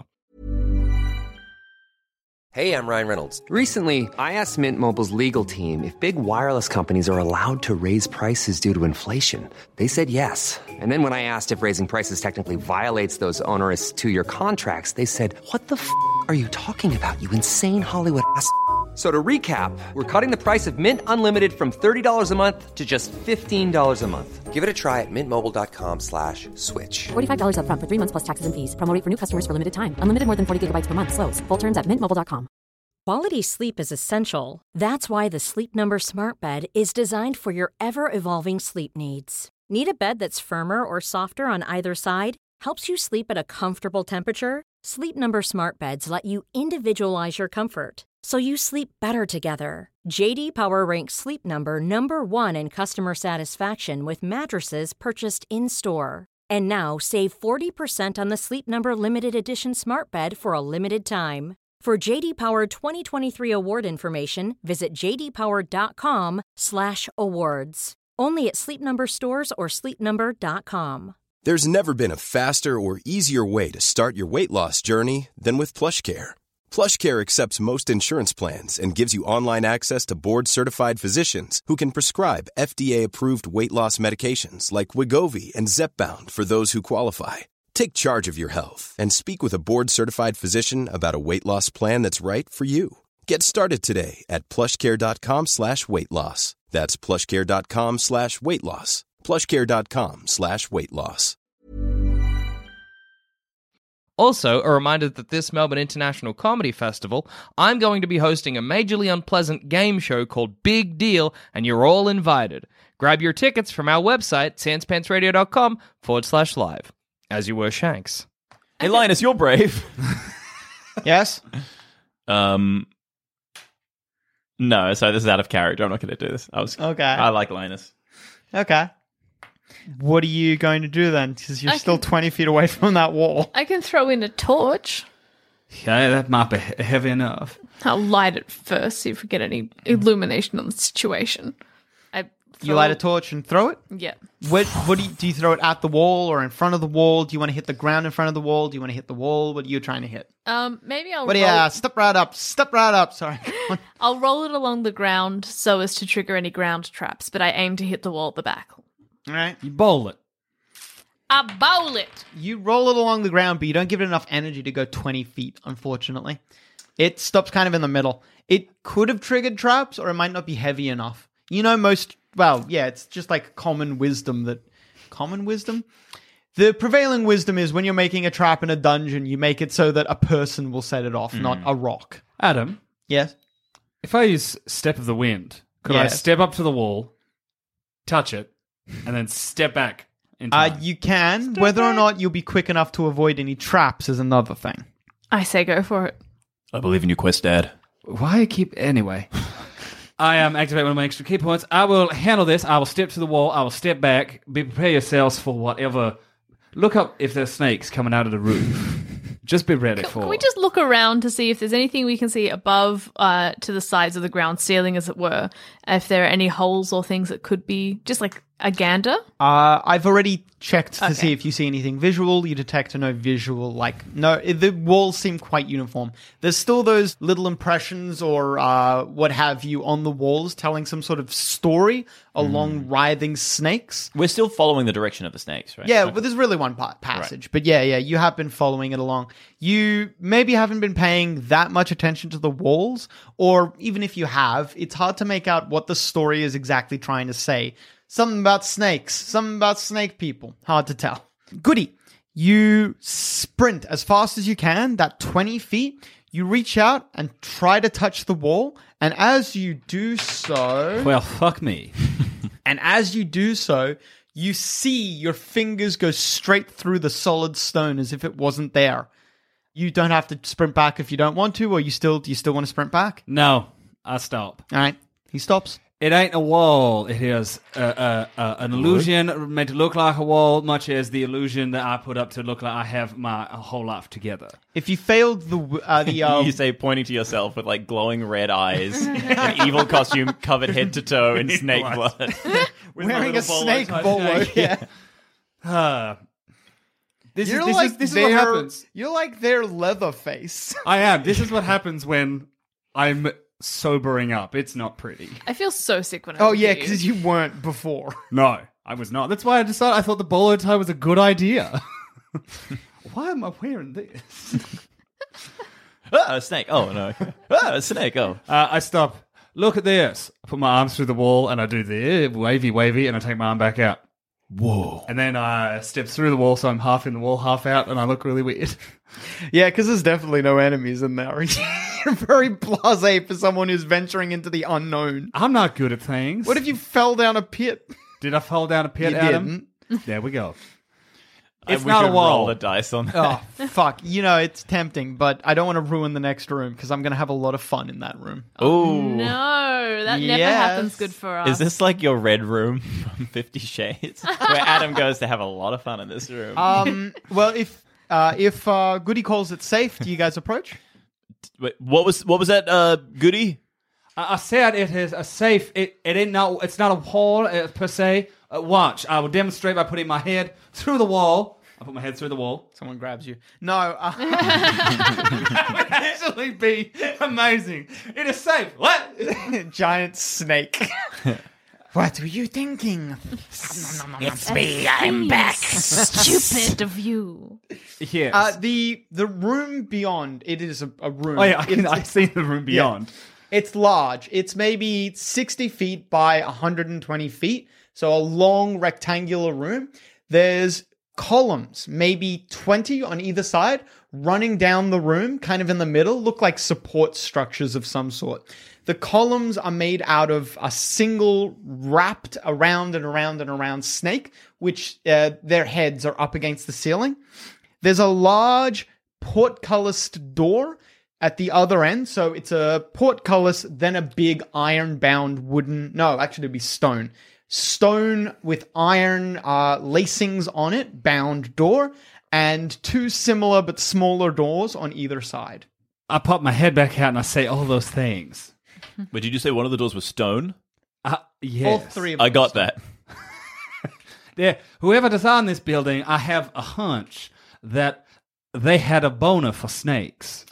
Hey, I'm Ryan Reynolds. Recently, I asked Mint Mobile's legal team if big wireless companies are allowed to raise prices due to inflation. They said yes. And then when I asked if raising prices technically violates those onerous two-year contracts, they said, "What the f*** are you talking about, you insane Hollywood ass?" So to recap, we're cutting the price of Mint Unlimited from thirty dollars a month to just fifteen dollars a month. Give it a try at mintmobile.com slash switch. forty-five dollars up front for three months plus taxes and fees. Promo rate for new customers for limited time. Unlimited more than forty gigabytes per month. Slows full terms at mint mobile dot com. Quality sleep is essential. That's why the Sleep Number Smart Bed is designed for your ever-evolving sleep needs. Need a bed that's firmer or softer on either side? Helps you sleep at a comfortable temperature? Sleep Number Smart Beds let you individualize your comfort, so you sleep better together. J D Power ranks Sleep Number number one in customer satisfaction with mattresses purchased in-store. And now save forty percent on the Sleep Number Limited Edition Smart Bed for a limited time. For J D Power twenty twenty-three award information, visit jdpower.com slash awards. Only at Sleep Number stores or sleep number dot com. There's never been a faster or easier way to start your weight loss journey than with PlushCare. PlushCare accepts most insurance plans and gives you online access to board-certified physicians who can prescribe F D A-approved weight loss medications like Wegovy and Zepbound for those who qualify. Take charge of your health and speak with a board-certified physician about a weight loss plan that's right for you. Get started today at plushcare.com slash weight loss. That's plushcare.com slash weight loss. plushcare.com slash weight loss. Also, a reminder that this Melbourne International Comedy Festival, I'm going to be hosting a majorly unpleasant game show called Big Deal, and you're all invited. Grab your tickets from our website, sanspantsradio.com forward slash live. As you were, Shanks. Hey, Linus, you're brave. Yes? Um, no, so this is out of character. I'm not going to do this. I was Okay. I like Linus. Okay. What are you going to do then? Because you're I still can- twenty feet away from that wall. I can throw in a torch. Okay, that might be he- heavy enough. I'll light it first, see if we get any illumination on the situation. I You throw- light a torch and throw it? Yeah. What, what do, you, do you throw it at the wall or in front of the wall? Do you want to hit the ground in front of the wall? Do you want to hit the wall? What are you trying to hit? Um, maybe I'll What do roll, you, uh, step right up, step right up, sorry. I'll roll it along the ground so as to trigger any ground traps, but I aim to hit the wall at the back. All right. You bowl it. I bowl it. You roll it along the ground, but you don't give it enough energy to go twenty feet, unfortunately. It stops kind of in the middle. It could have triggered traps, or it might not be heavy enough. You know, most, well, yeah, it's just like common wisdom that, common wisdom? The prevailing wisdom is when you're making a trap in a dungeon, you make it so that a person will set it off, not a rock. Adam, Yes? if I use Step of the Wind, could I Yes. step up to the wall, touch it, and then step back into Uh, mine? you can. Whether or not you'll be quick enough to avoid any traps is another thing. I say go for it. I believe in you, Quest Dad. Why you keep... Anyway. I um, activate one of my extra key points. I will handle this. I will step to the wall. I will step back. Be prepare yourselves for whatever... Look up if there's snakes coming out of the roof. Just be ready Can, for can we just look around to see if there's anything we can see above, uh, to the sides of the ground ceiling, as it were? If there are any holes or things that could be just like a gander? Uh, I've already checked to Okay. see if you see anything visual. You detect no visual, like, no, the walls seem quite uniform. There's still those little impressions or uh, what have you on the walls telling some sort of story along writhing snakes. We're still following the direction of the snakes, right? Yeah, Okay. but there's really one part passage. But yeah, yeah, you have been following it along. You maybe haven't been paying that much attention to the walls, or even if you have, it's hard to make out what the story is exactly trying to say. Something about snakes, something about snake people. Hard to tell. Goody. You sprint as fast as you can, that twenty feet. You reach out and try to touch the wall, and as you do so... Well, fuck me. And as you do so, you see your fingers go straight through the solid stone as if it wasn't there. You don't have to sprint back if you don't want to, or you still do you still want to sprint back? No, I stop. All right, he stops. It ain't a wall. It is uh, uh, uh, an illusion meant to look like a wall, much as the illusion that I put up to look like I have my whole life together. If you failed the w- uh, the uh, you say pointing to yourself with like glowing red eyes, an evil costume covered head to toe in snake blood. With my wearing a little bolo snake type bolo, snake. yeah. Uh, this You're is this like is this is their, what happens. You're like their Leatherface. I am. This is what happens when I'm sobering up. It's not pretty. I feel so sick when I Oh look yeah, at you. because you weren't before. No, I was not. That's why I decided I thought the bolo tie was a good idea. Why am I wearing this? Ah, a snake. Oh, no. Ah, a snake. Oh. Uh, I stop. Look at this. I put my arms through the wall and I do the wavy, wavy, and I take my arm back out. Whoa. And then I step through the wall, so I'm half in the wall, half out, and I look really weird. Yeah, because there's definitely no enemies in there. You're very blasé for someone who's venturing into the unknown. I'm not good at things. What if you fell down a pit? Did I fall down a pit, You Adam? There we go. I- It's we not a should wall. roll the dice on that. Oh, fuck. You know, it's tempting, but I don't want to ruin the next room because I'm going to have a lot of fun in that room. Ooh. No, that never Yes. happens good for us. Is this like your red room from Fifty Shades? Where Adam goes to have a lot of fun in this room. Um, well, if uh, if uh, Goody calls it safe, do you guys approach? Wait, what was what was that, uh, Goody? I, I said it is a safe. It it ain't not. It's not a wall uh, per se. Uh, watch. I will demonstrate by putting my head through the wall. I put my head through the wall. Someone grabs you. No. Uh, actually be amazing. It is safe. What? Giant snake. What were you thinking? It's me, I'm back. Stupid of you. Yes. Uh, the the room beyond, it is a, a room. oh, yeah, I can, It's- I've seen the room beyond. Yeah. It's large. It's maybe sixty feet by one hundred twenty feet. So a long rectangular room. There's columns, maybe twenty on either side, running down the room, kind of in the middle, look like support structures of some sort. The columns are made out of a single wrapped around and around and around snake, which uh, their heads are up against the ceiling. There's a large portcullis door at the other end. So it's a portcullis, then a big iron-bound wooden... No, actually it'd be stone. Stone with iron uh, lacings on it, bound door, and two similar but smaller doors on either side. I pop my head back out and I say all those things. But did you say one of the doors was stone? Uh, yes. All three of them. I got that. Yeah, whoever designed this building, I have a hunch that they had a boner for snakes.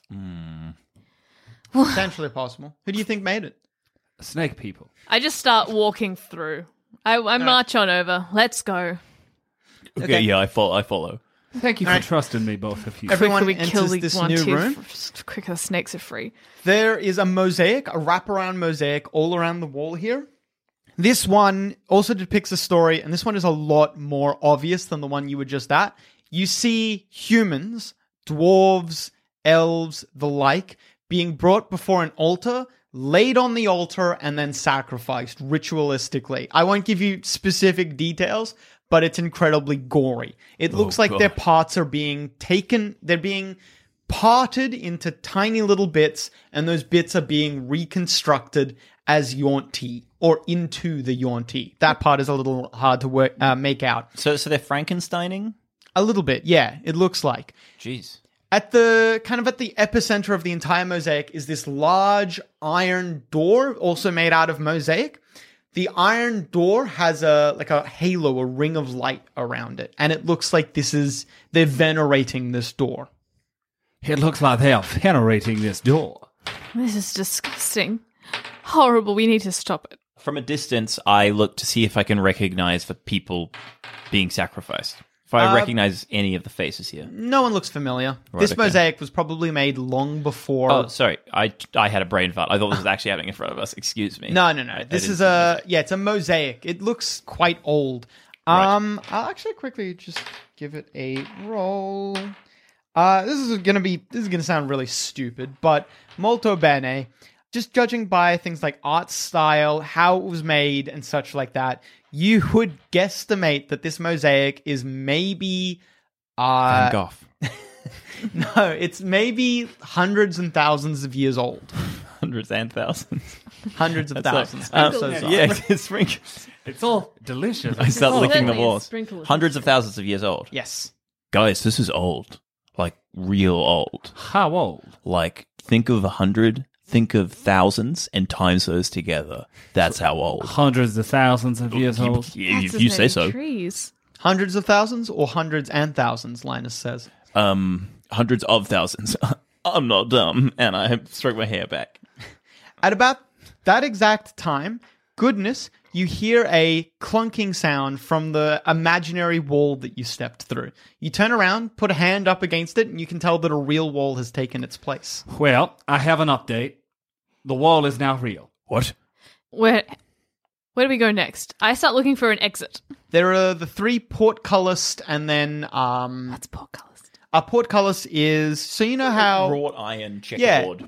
Potentially possible. Who do you think made it? Snake people. I just start walking through. I, I march on over. Let's go. Okay, Okay. yeah, I follow. I follow. Thank you for All right. trusting me, both of you. Everyone Quicker we kill enters the this one, new two, room. f- quicker the snakes are free. There is a mosaic, a wraparound mosaic all around the wall here. This one also depicts a story, and this one is a lot more obvious than the one you were just at. You see humans, dwarves, elves, the like, being brought before an altar, laid on the altar, and then sacrificed ritualistically. I won't give you specific details, but it's incredibly gory. It looks like God. their parts are being taken, they're being parted into tiny little bits, and those bits are being reconstructed as Yuan-ti, or into the Yuan-ti. That part is a little hard to work, uh, make out. So, so they're Frankensteining? A little bit, yeah, it looks like. Jeez. At the kind of at the epicenter of the entire mosaic is this large iron door, also made out of mosaic. The iron door has a like a halo, a ring of light around it, and it looks like this is they're venerating this door. It looks like they are venerating this door. This is disgusting. Horrible. We need to stop it. From a distance, I look to see if I can recognize the people being sacrificed. If I Uh, recognize any of the faces here. No one looks familiar. Right, this okay. mosaic was probably made long before. Oh, sorry. I, I had a brain fart. I thought this was actually happening in front of us. Excuse me. No, no, no. I- I This didn't is see a yeah, it's a mosaic. It looks quite old. Right. Um, I'll actually quickly just give it a roll. Uh, this is gonna be this is gonna sound really stupid, but molto bene. Just judging by things like art style, how it was made, and such like that, you would guesstimate that this mosaic is maybe uh Van Gogh. no, it's maybe hundreds and thousands of years old. Hundreds and thousands. Hundreds of That's thousands. like- I'm um, so sorry. yeah, it's sprinkles. It's all delicious. I start Oh, licking the certainly a walls. sprinkle of Hundreds of thousands of years old. Yes. Guys, this is old. Like, real old. How old? Like, think of a hundred, think of thousands, and times those together. That's how old. Hundreds of thousands of years You- old. you- That's if as you say many so. Trees. Hundreds of thousands or hundreds and thousands, Linus says. Um, hundreds of thousands. I'm not dumb, and I stroke my hair back. At about that exact time, goodness, you hear a clunking sound from the imaginary wall that you stepped through. You turn around, put a hand up against it, and you can tell that a real wall has taken its place. Well, I have an update. The wall is now real. What? Where, where do we go next? I start looking for an exit. There are the three portcullis, and then um, That's portcullis. a portcullis is so you know how Wrought iron yeah. checkerboard.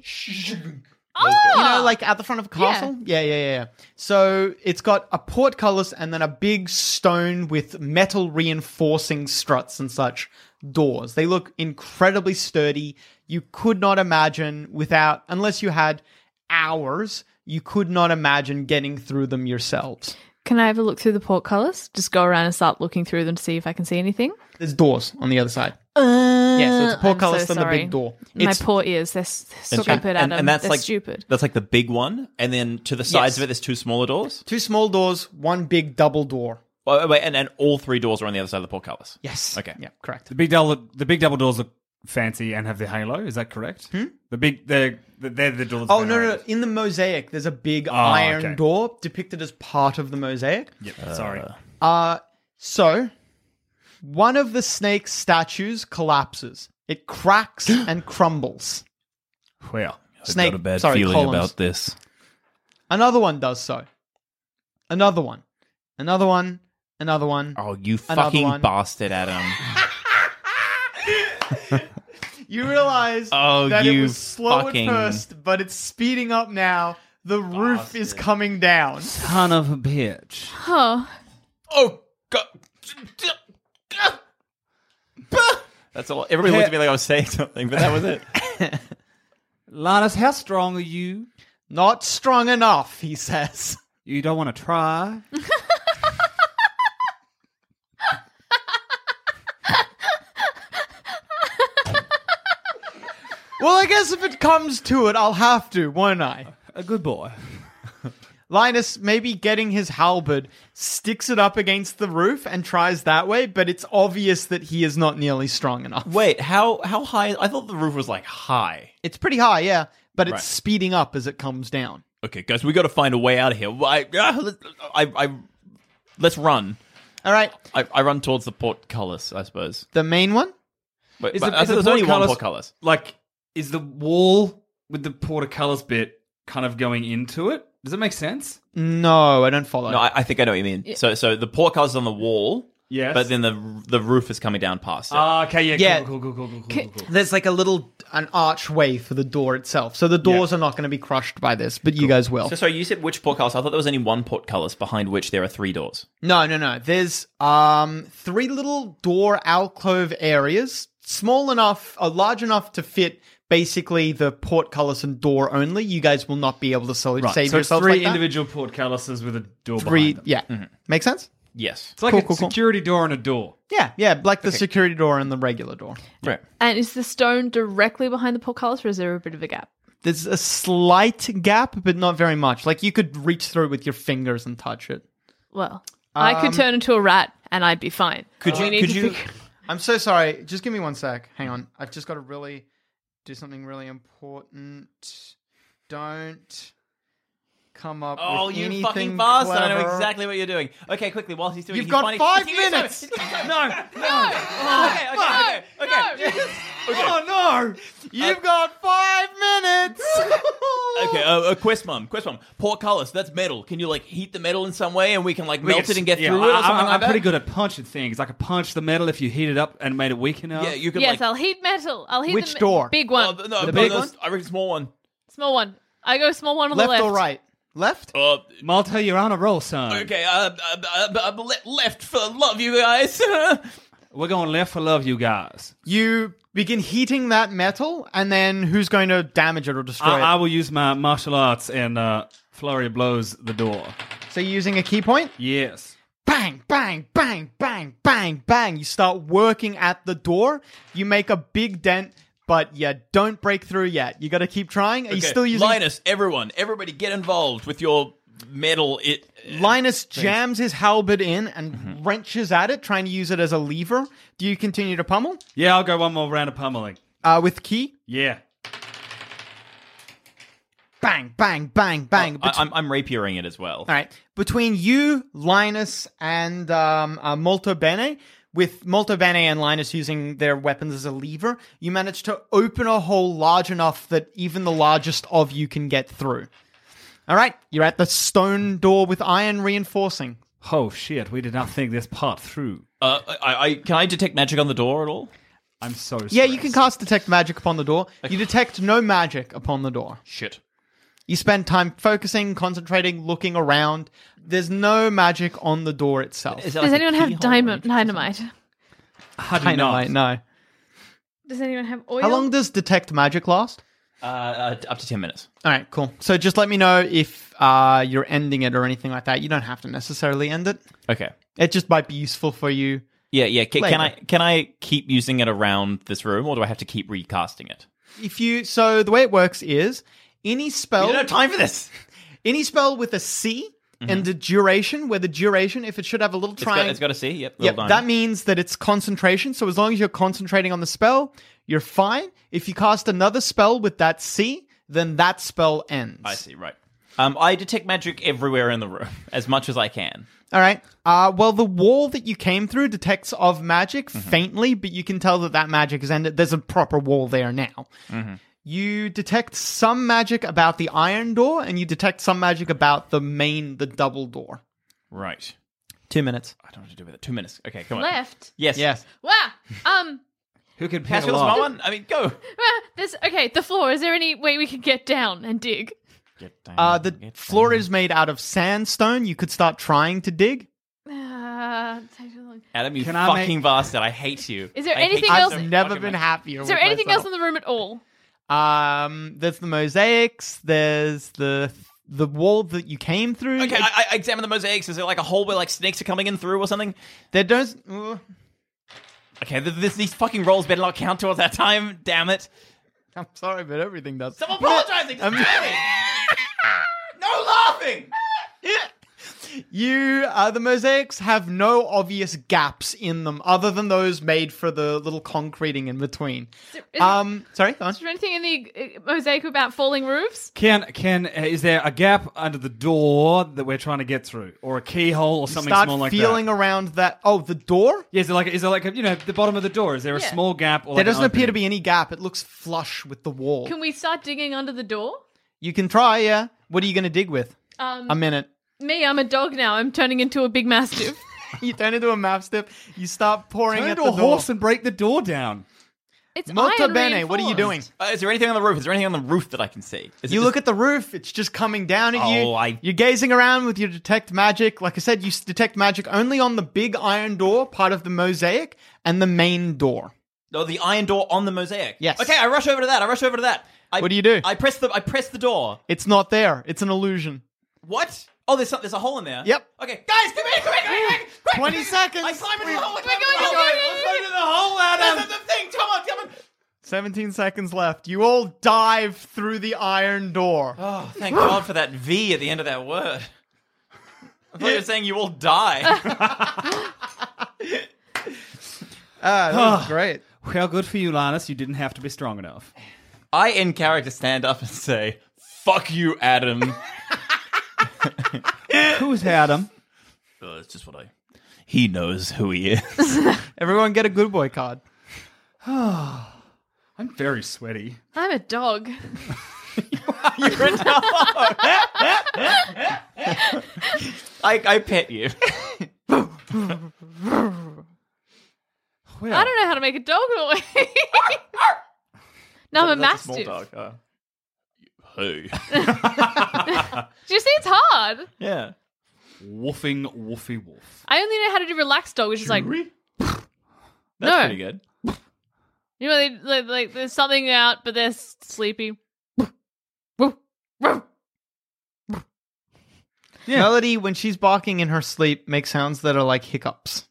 Oh, You know, like at the front of a castle? Yeah. yeah, yeah, yeah. So it's got a portcullis and then a big stone with metal reinforcing struts and such doors. They look incredibly sturdy. You could not imagine without, unless you had hours, you could not imagine getting through them yourselves. Can I have a look through the portcullis? Just go around and start looking through them to see if I can see anything. There's doors on the other side. Uh, Yeah, so it's a I'm portcullis so and the sorry. big door. My It's- poor ears. They're, s- they're And- stupid, and, Adam. and that's they're like stupid. That's like the big one, and then to the sides Yes. of it, there's two smaller doors. Two small doors, one big double door. Oh, wait, and, and all three doors are on the other side of the portcullis. Yes. Okay. Yeah, correct. The big double, the big double doors are fancy and have the halo. Is that correct? Hmm? The big, they're, they're the doors. Oh, no, no, no. In the mosaic, there's a big Oh, iron okay. door depicted as part of the mosaic. Yep, sorry. Uh, so, one of the snake's statues collapses. It cracks and crumbles. Well, Snake, I've got a bad sorry, feeling columns. about this. Another one does so. Another one. Another one. Another one. Oh, you Another fucking one. bastard, Adam. You realize Oh, that it you was slow fucking- at first, but it's speeding up now. The roof is coming down. Son of a bitch. Oh. Oh, God. That's all. Everybody looked at me like I was saying something, but that was it. Linus, how strong are you? Not strong enough, he says. You don't want to try? Well, I guess if it comes to it, I'll have to, won't I? A good boy. Linus, maybe getting his halberd, sticks it up against the roof and tries that way, but it's obvious that he is not nearly strong enough. Wait, how how high? I thought the roof was like high. It's pretty high, yeah, but it's Right. speeding up as it comes down. Okay, guys, we got to find a way out of here. I, I, I, let's run. All right, I, I run towards the portcullis, I suppose. the main one? Wait, Is but the- I is thought the there's only one portcullis- portcullis. Like, is the wall with the portcullis bit kind of going into it? Does it make sense? No, I don't follow. No, I, I think I know what you mean. So, so the portcullis is on the wall. Yes. But then the the roof is coming down past it. Ah, okay, yeah, Yeah. cool, cool, cool, cool, cool, cool, cool. There's like a little an archway for the door itself, so the doors are not going to be crushed by this, but you guys will. So, sorry, you said which portcullis? I thought there was only one portcullis behind which there are three doors. No, no, no. There's um three little door alcove areas, small enough, or large enough to fit basically the portcullis and door only. You guys will not be able to sell, Right, save so it's yourselves three like that. individual portcullises with a door Three, behind them. yeah, Mm-hmm. make sense? Yes. It's like Cool, a cool, cool. security door and a door. Yeah, yeah, like the security door and the regular door. Right. And is the stone directly behind the portcullis, or is there a bit of a gap? There's a slight gap, but not very much. Like you could reach through with your fingers and touch it. Well, I could Um, turn into a rat and I'd be fine. Could you? We need Could to you? figure- I'm so sorry. Just give me one sec. Hang on. I've just got to really do something really important. Don't come up Oh, with you anything fucking bastard! I know clever. exactly what you're doing. Okay, quickly, while he's doing, You've he's got finding- five he's- he's- minutes. he's- No, No! Okay, okay, okay, okay. Oh no! You've got five minutes. Okay, uh, uh, Quest Mum, Quest Mum, portcullis, that's metal. Can you, like, heat the metal in some way and we can, like, We melt can- it and get yeah, through it or I, something I'm, like I'm that? pretty good at punching things. I could punch the metal if you heat it up and made it weak enough. Yeah, you could, Yes, like... I'll heat metal. I'll heat Which the me- door? Big Oh, one. th- no, The but big those- one? I reckon small one. Small one. I go small one on Left, the left. or right? Left? Uh, Malta, you're on a roll, son. okay, uh, uh, uh, uh, le- left for love, you guys. We're going left for love, you guys. You begin heating that metal, and then who's going to damage it or destroy I, I it? will use my martial arts and uh, flurry of blows the door. So you're using a key point? Yes. Bang, bang, bang, bang, bang, bang. You start working at the door. You make a big dent, but you don't break through yet. You got to keep trying. Are you Okay, still using... Linus, everyone, everybody get involved with your metal. It. Linus jams his halberd in and Mm-hmm. wrenches at it, trying to use it as a lever. Do you continue to pummel? Yeah, I'll go one more round of pummeling. Uh, with key? Yeah. Bang, bang, bang, bang. I, I'm, I'm rapiering it as well. All right. Between you, Linus, and um, uh, Molto Bene, with Molto Bene and Linus using their weapons as a lever, you manage to open a hole large enough that even the largest of you can get through. All right. You're at the stone door with iron reinforcing. Oh, shit. We did not think this part through. Uh, I, I can I detect magic on the door at all? I'm so stressed. Yeah, you can cast Detect Magic upon the door. You detect no magic upon the door. Shit. You spend time focusing, concentrating, looking around. There's no magic on the door itself. Is that Does like a anyone have keyhole diamond, or dynamite? I do Dynamite, not. no. Does anyone have oil? How long does Detect Magic last? Uh, uh, up to ten minutes. All right, cool. So just let me know if uh, you're ending it or anything like that. You don't have to necessarily end it. Okay. It just might be useful for you. Yeah, yeah. Can, can I Later. can I keep using it around this room, or do I have to keep recasting it? If you so the way it works is any spell We don't have time for this. any spell with a C and the duration, where the duration, if it should have a little It's got, triangle. it's got a C. Yep. Yep, little that diamond. means that it's concentration. So as long as you're concentrating on the spell, you're fine. If you cast another spell with that C, then that spell ends. I see. Right. Um, I detect magic everywhere in the room as much as I can. All right. Uh, well, the wall that you came through detects of magic Mm-hmm. faintly, but you can tell that that magic is ended. There's a proper wall there now. Mm-hmm. You detect some magic about the iron door, and you detect some magic about the main, the double door. Right. Two minutes. I don't know what to do with it. Two minutes. Okay, come on. Left. Yes. Yes. Wow. Um. Who can Can I pick feel a along? small one? I mean, go. ah, There's okay. The floor. Is there any way we could get down and dig? Get down, Uh, the get floor down. is made out of sandstone. You could start trying to dig. Uh, take too long. Adam, you Can I fucking make- bastard. I hate you. Is there I hate anything you else- so I've never fucking been much. happier. Is there with anything else myself. in the room at all? Um, there's the mosaics. There's the the wall that you came through. Okay, I, I examine the mosaics. Is there like a hole where like snakes are coming in through or something? There does. uh, Okay, th- this, these fucking rolls better not count towards that time. Damn it. I'm sorry, but everything does. Stop apologizing. Just I'm- do it. No laughing. You, uh, the mosaics have no obvious gaps in them, other than those made for the little concreting in between. Is, there- is, Um, sorry, go on. is there anything in the uh, mosaic about falling roofs? Can can uh, is there a gap under the door that we're trying to get through, or a keyhole, or something Start small like feeling that? around that. Oh, the door. Yeah, is there like is there like a, you know the bottom of the door? Is there a Yeah. small gap? Or There like an doesn't appear to opening? be any gap. It looks flush with the wall. Can we start digging under the door? You can try, yeah. What are you going to dig with? Um, A minute. me, I'm a dog now. I'm turning into a big mastiff. You turn into a mastiff. You start pouring Turn at into the a door. horse and break the door down. It's Nota iron bene. What are you doing? reinforced. Uh, is there anything on the roof? Is there anything on the roof that I can see? Is it You just- look at the roof, it's just coming down at you. Oh, I- You're gazing around with your detect magic. Like I said, you s- detect magic only on the big iron door, part of the mosaic, and the main door. Oh, the iron door on the mosaic. Yes. Okay, I rush over to that. I rush over to that. I, What do you do? I press the I press the door. It's not there. It's an illusion. What? Oh, there's some, there's a hole in there. Yep. Okay, guys, come here, come here, come here, come here. Quick, twenty quick, seconds. I climb into the hole. I We're climb going, into the we're hole. going, Let's go to the hole, Adam. That's the thing. Come on, come on. seventeen seconds left. You all dive through the iron door. Oh, thank God for that V at the end of that word. I thought you were saying you all die. Ah, that was great. Well, good for you, Linus. You didn't have to be strong enough. I, in character, stand up and say, "Fuck you, Adam." Who's Adam? Oh, it's just what I. He knows who he is. Everyone get a good boy card. I'm very sweaty. I'm a dog. You're a dog. I, I pet you. Well, I don't know how to make a dog noise. no, I'm a That's mastiff. small dog. Oh. Hey. Do you see it's hard? Yeah. woofing woofy woof. I only know how to do relaxed dog, which is like, That's No. pretty good. you know, they, like, like there's something out, but they're s- sleepy. Yeah. Melody, when she's barking in her sleep, makes sounds that are like hiccups.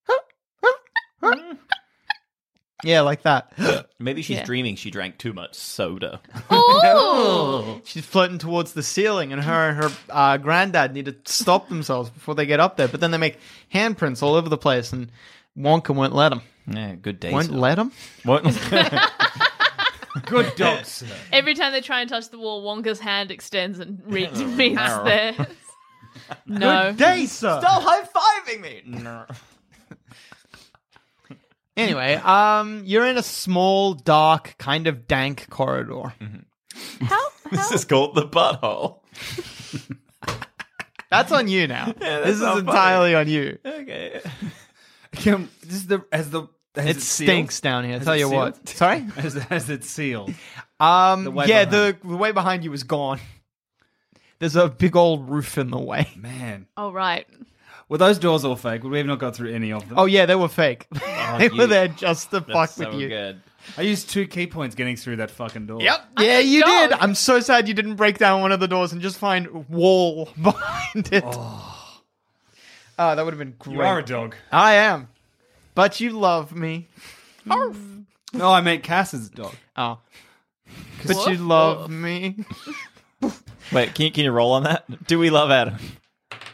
Yeah, like that. Maybe she's Yeah. dreaming she drank too much soda. Oh, She's floating towards the ceiling, and her and her uh, granddad need to stop themselves before they get up there. But then they make handprints all over the place, and Wonka won't let them. Yeah, good day. Won't sir. let them? Won't- Good dog, sir. every time they try and touch the wall, Wonka's hand extends and re- meets theirs. No. Good day, sir. Stop high-fiving me! No. Anyway, um, you're in a small, dark, kind of dank corridor. How? This is called the butthole. That's on you now. that's this is not funny. entirely on you. Okay. Can, this is the as the has It it sealed? stinks down here. Has Tell it you what. sealed? Sorry. Has, has it sealed? Um, The way yeah, behind. the, the way behind you is gone. There's a big old roof in the way. Man, Oh, right. were those doors all fake? Would we have not got through any of them? Oh yeah, they were fake. they you- were there just to That's fuck so with you. good. I used two key points getting through that fucking door. Yep. I'm Yeah, a you dog. did. I'm so sad you didn't break down one of the doors and just find wall behind it. Oh, that would have been great. You are a dog. I am. But you love me. No, I meant Cass's dog. Oh. But Woof, you love woof. me. Wait, can you, can you roll on that? Do we love Adam?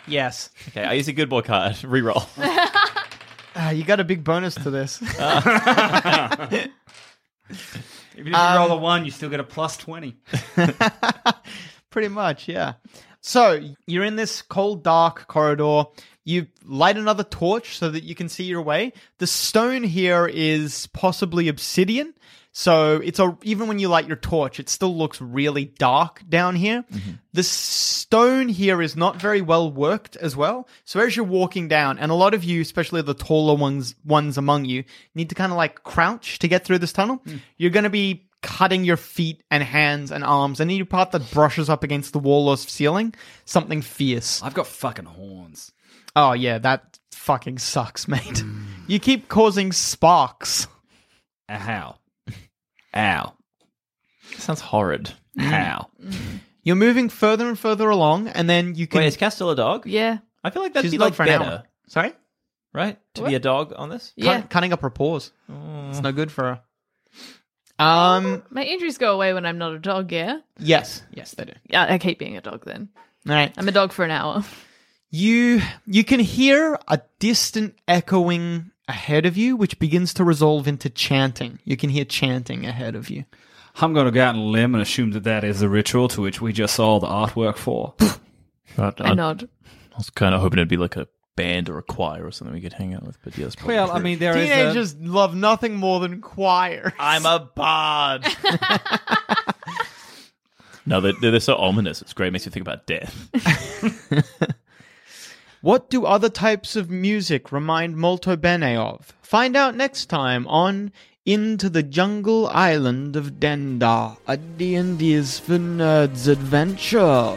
Yes. Okay, I use a good boy card. Reroll. Uh, you got a big bonus to this. Even if you Um, roll a one, you still get a plus twenty. Pretty much, yeah. So you're in this cold, dark corridor. You light another torch so that you can see your way. The stone here is possibly obsidian. So it's a, even when you light your torch, it still looks really dark down here. Mm-hmm. The stone here is not very well worked as well. So as you're walking down, and a lot of you, especially the taller ones ones among you, need to kind of like crouch to get through this tunnel. Mm. You're going to be cutting your feet and hands and arms. Any part that brushes up against the wall or ceiling, something fierce. I've got fucking horns. Oh yeah, that fucking sucks, mate. You keep causing sparks. Uh, how? Ow. Sounds horrid. How? You're moving further and further along, and then you can... Wait, is Cass still a dog? Yeah. I feel like that'd She's be a dog like for an better. hour. Sorry? Right? To What? be a dog on this? Yeah. Cut- cutting up her paws. It's no good for her. Um. My injuries go away when I'm not a dog, yeah? Yes. Yes, they do. Yeah, I keep being a dog then. All right. I'm a dog for an hour. You you can hear a distant echoing ahead of you, which begins to resolve into chanting. You can hear chanting ahead of you. I'm going to go out on a limb and assume that that is the ritual to which we just saw the artwork for. Right, I nod. I was kind of hoping it'd be like a band or a choir or something we could hang out with, but yeah, that's probably Well, true. I mean, there is Teenagers love nothing more than choir. I'm a bard. No, they're, they're so ominous. It's great. It makes you think about death. What do other types of music remind Molto Bene of? Find out next time on Into the Jungle Island of Dendar, a D and D's for Nerds adventure.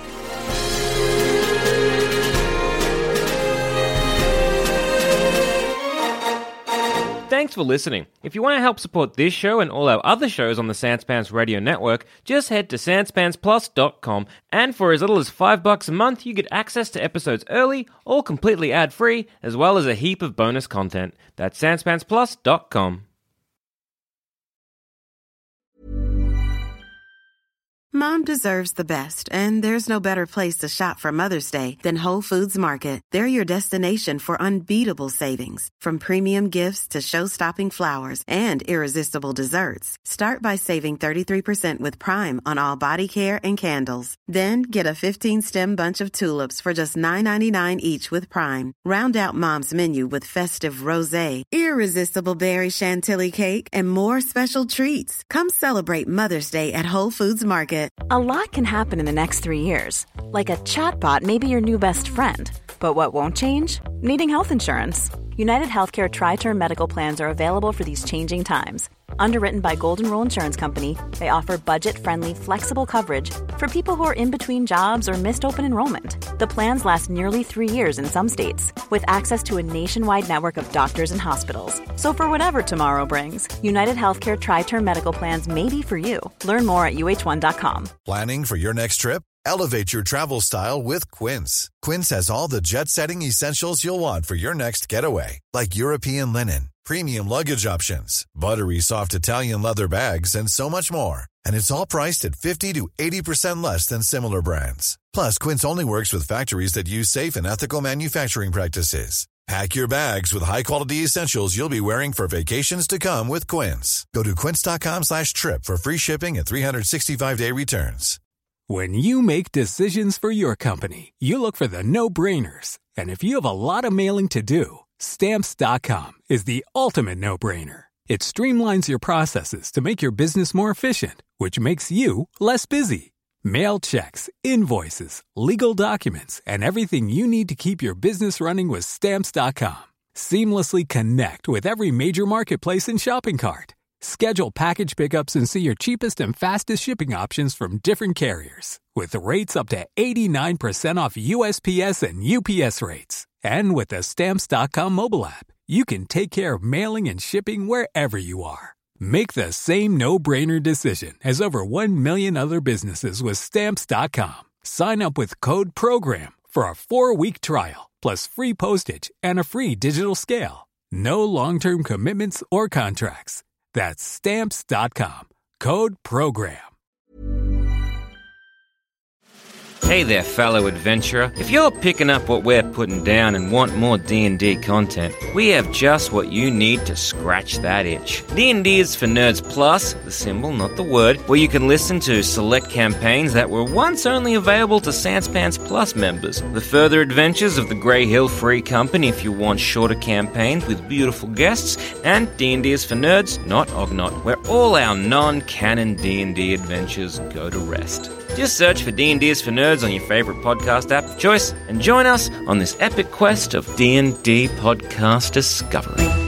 Thanks for listening. If you want to help support this show and all our other shows on the Sanspants Radio Network, just head to sanspants plus dot com, and for as little as five bucks a month, you get access to episodes early, all completely ad-free, as well as a heap of bonus content. That's sanspants plus dot com. Mom deserves the best, and there's no better place to shop for Mother's Day than Whole Foods Market. They're your destination for unbeatable savings, from premium gifts to show-stopping flowers and irresistible desserts. Start by saving thirty-three percent with Prime on all body care and candles. Then get a fifteen-stem bunch of tulips for just nine ninety-nine each with Prime. Round out Mom's menu with festive rosé, irresistible berry chantilly cake, and more special treats. Come celebrate Mother's Day at Whole Foods Market. A lot can happen in the next three years. Like a chatbot may be your new best friend. But what won't change? Needing health insurance. United Healthcare Tri-Term Medical Plans are available for these changing times. Underwritten by Golden Rule Insurance Company, they offer budget-friendly, flexible coverage for people who are in between jobs or missed open enrollment. The plans last nearly three years in some states, with access to a nationwide network of doctors and hospitals. So for whatever tomorrow brings, United Healthcare Tri-Term Medical Plans may be for you. Learn more at U H one dot com. Planning for your next trip? Elevate your travel style with Quince. Quince has all the jet-setting essentials you'll want for your next getaway, like European linen, premium luggage options, buttery soft Italian leather bags, and so much more. And it's all priced at fifty to eighty percent less than similar brands. Plus, Quince only works with factories that use safe and ethical manufacturing practices. Pack your bags with high-quality essentials you'll be wearing for vacations to come with Quince. Go to quince.com slash trip for free shipping and three sixty-five day returns. When you make decisions for your company, you look for the no-brainers. And if you have a lot of mailing to do, Stamps dot com is the ultimate no-brainer. It streamlines your processes to make your business more efficient, which makes you less busy. Mail checks, invoices, legal documents, and everything you need to keep your business running with Stamps dot com. Seamlessly connect with every major marketplace and shopping cart. Schedule package pickups and see your cheapest and fastest shipping options from different carriers, with rates up to eighty-nine percent off U S P S and U P S rates. And with the Stamps dot com mobile app, you can take care of mailing and shipping wherever you are. Make the same no-brainer decision as over one million other businesses with Stamps dot com. Sign up with code PROGRAM for a four-week trial, plus free postage and a free digital scale. No long-term commitments or contracts. That's Stamps dot com. Code PROGRAM. Hey there, fellow adventurer. If you're picking up what we're putting down and want more D and D content, we have just what you need to scratch that itch. D and D is for Nerds Plus, the symbol, not the word, where you can listen to select campaigns that were once only available to Sanspants Plus members. The further adventures of the Grey Hill Free Company if you want shorter campaigns with beautiful guests, and D and D is for Nerds, not Ognot, where all our non-canon D and D adventures go to rest. Just search for D and D is for Nerds on your favorite podcast app of choice and join us on this epic quest of D and D podcast discovery.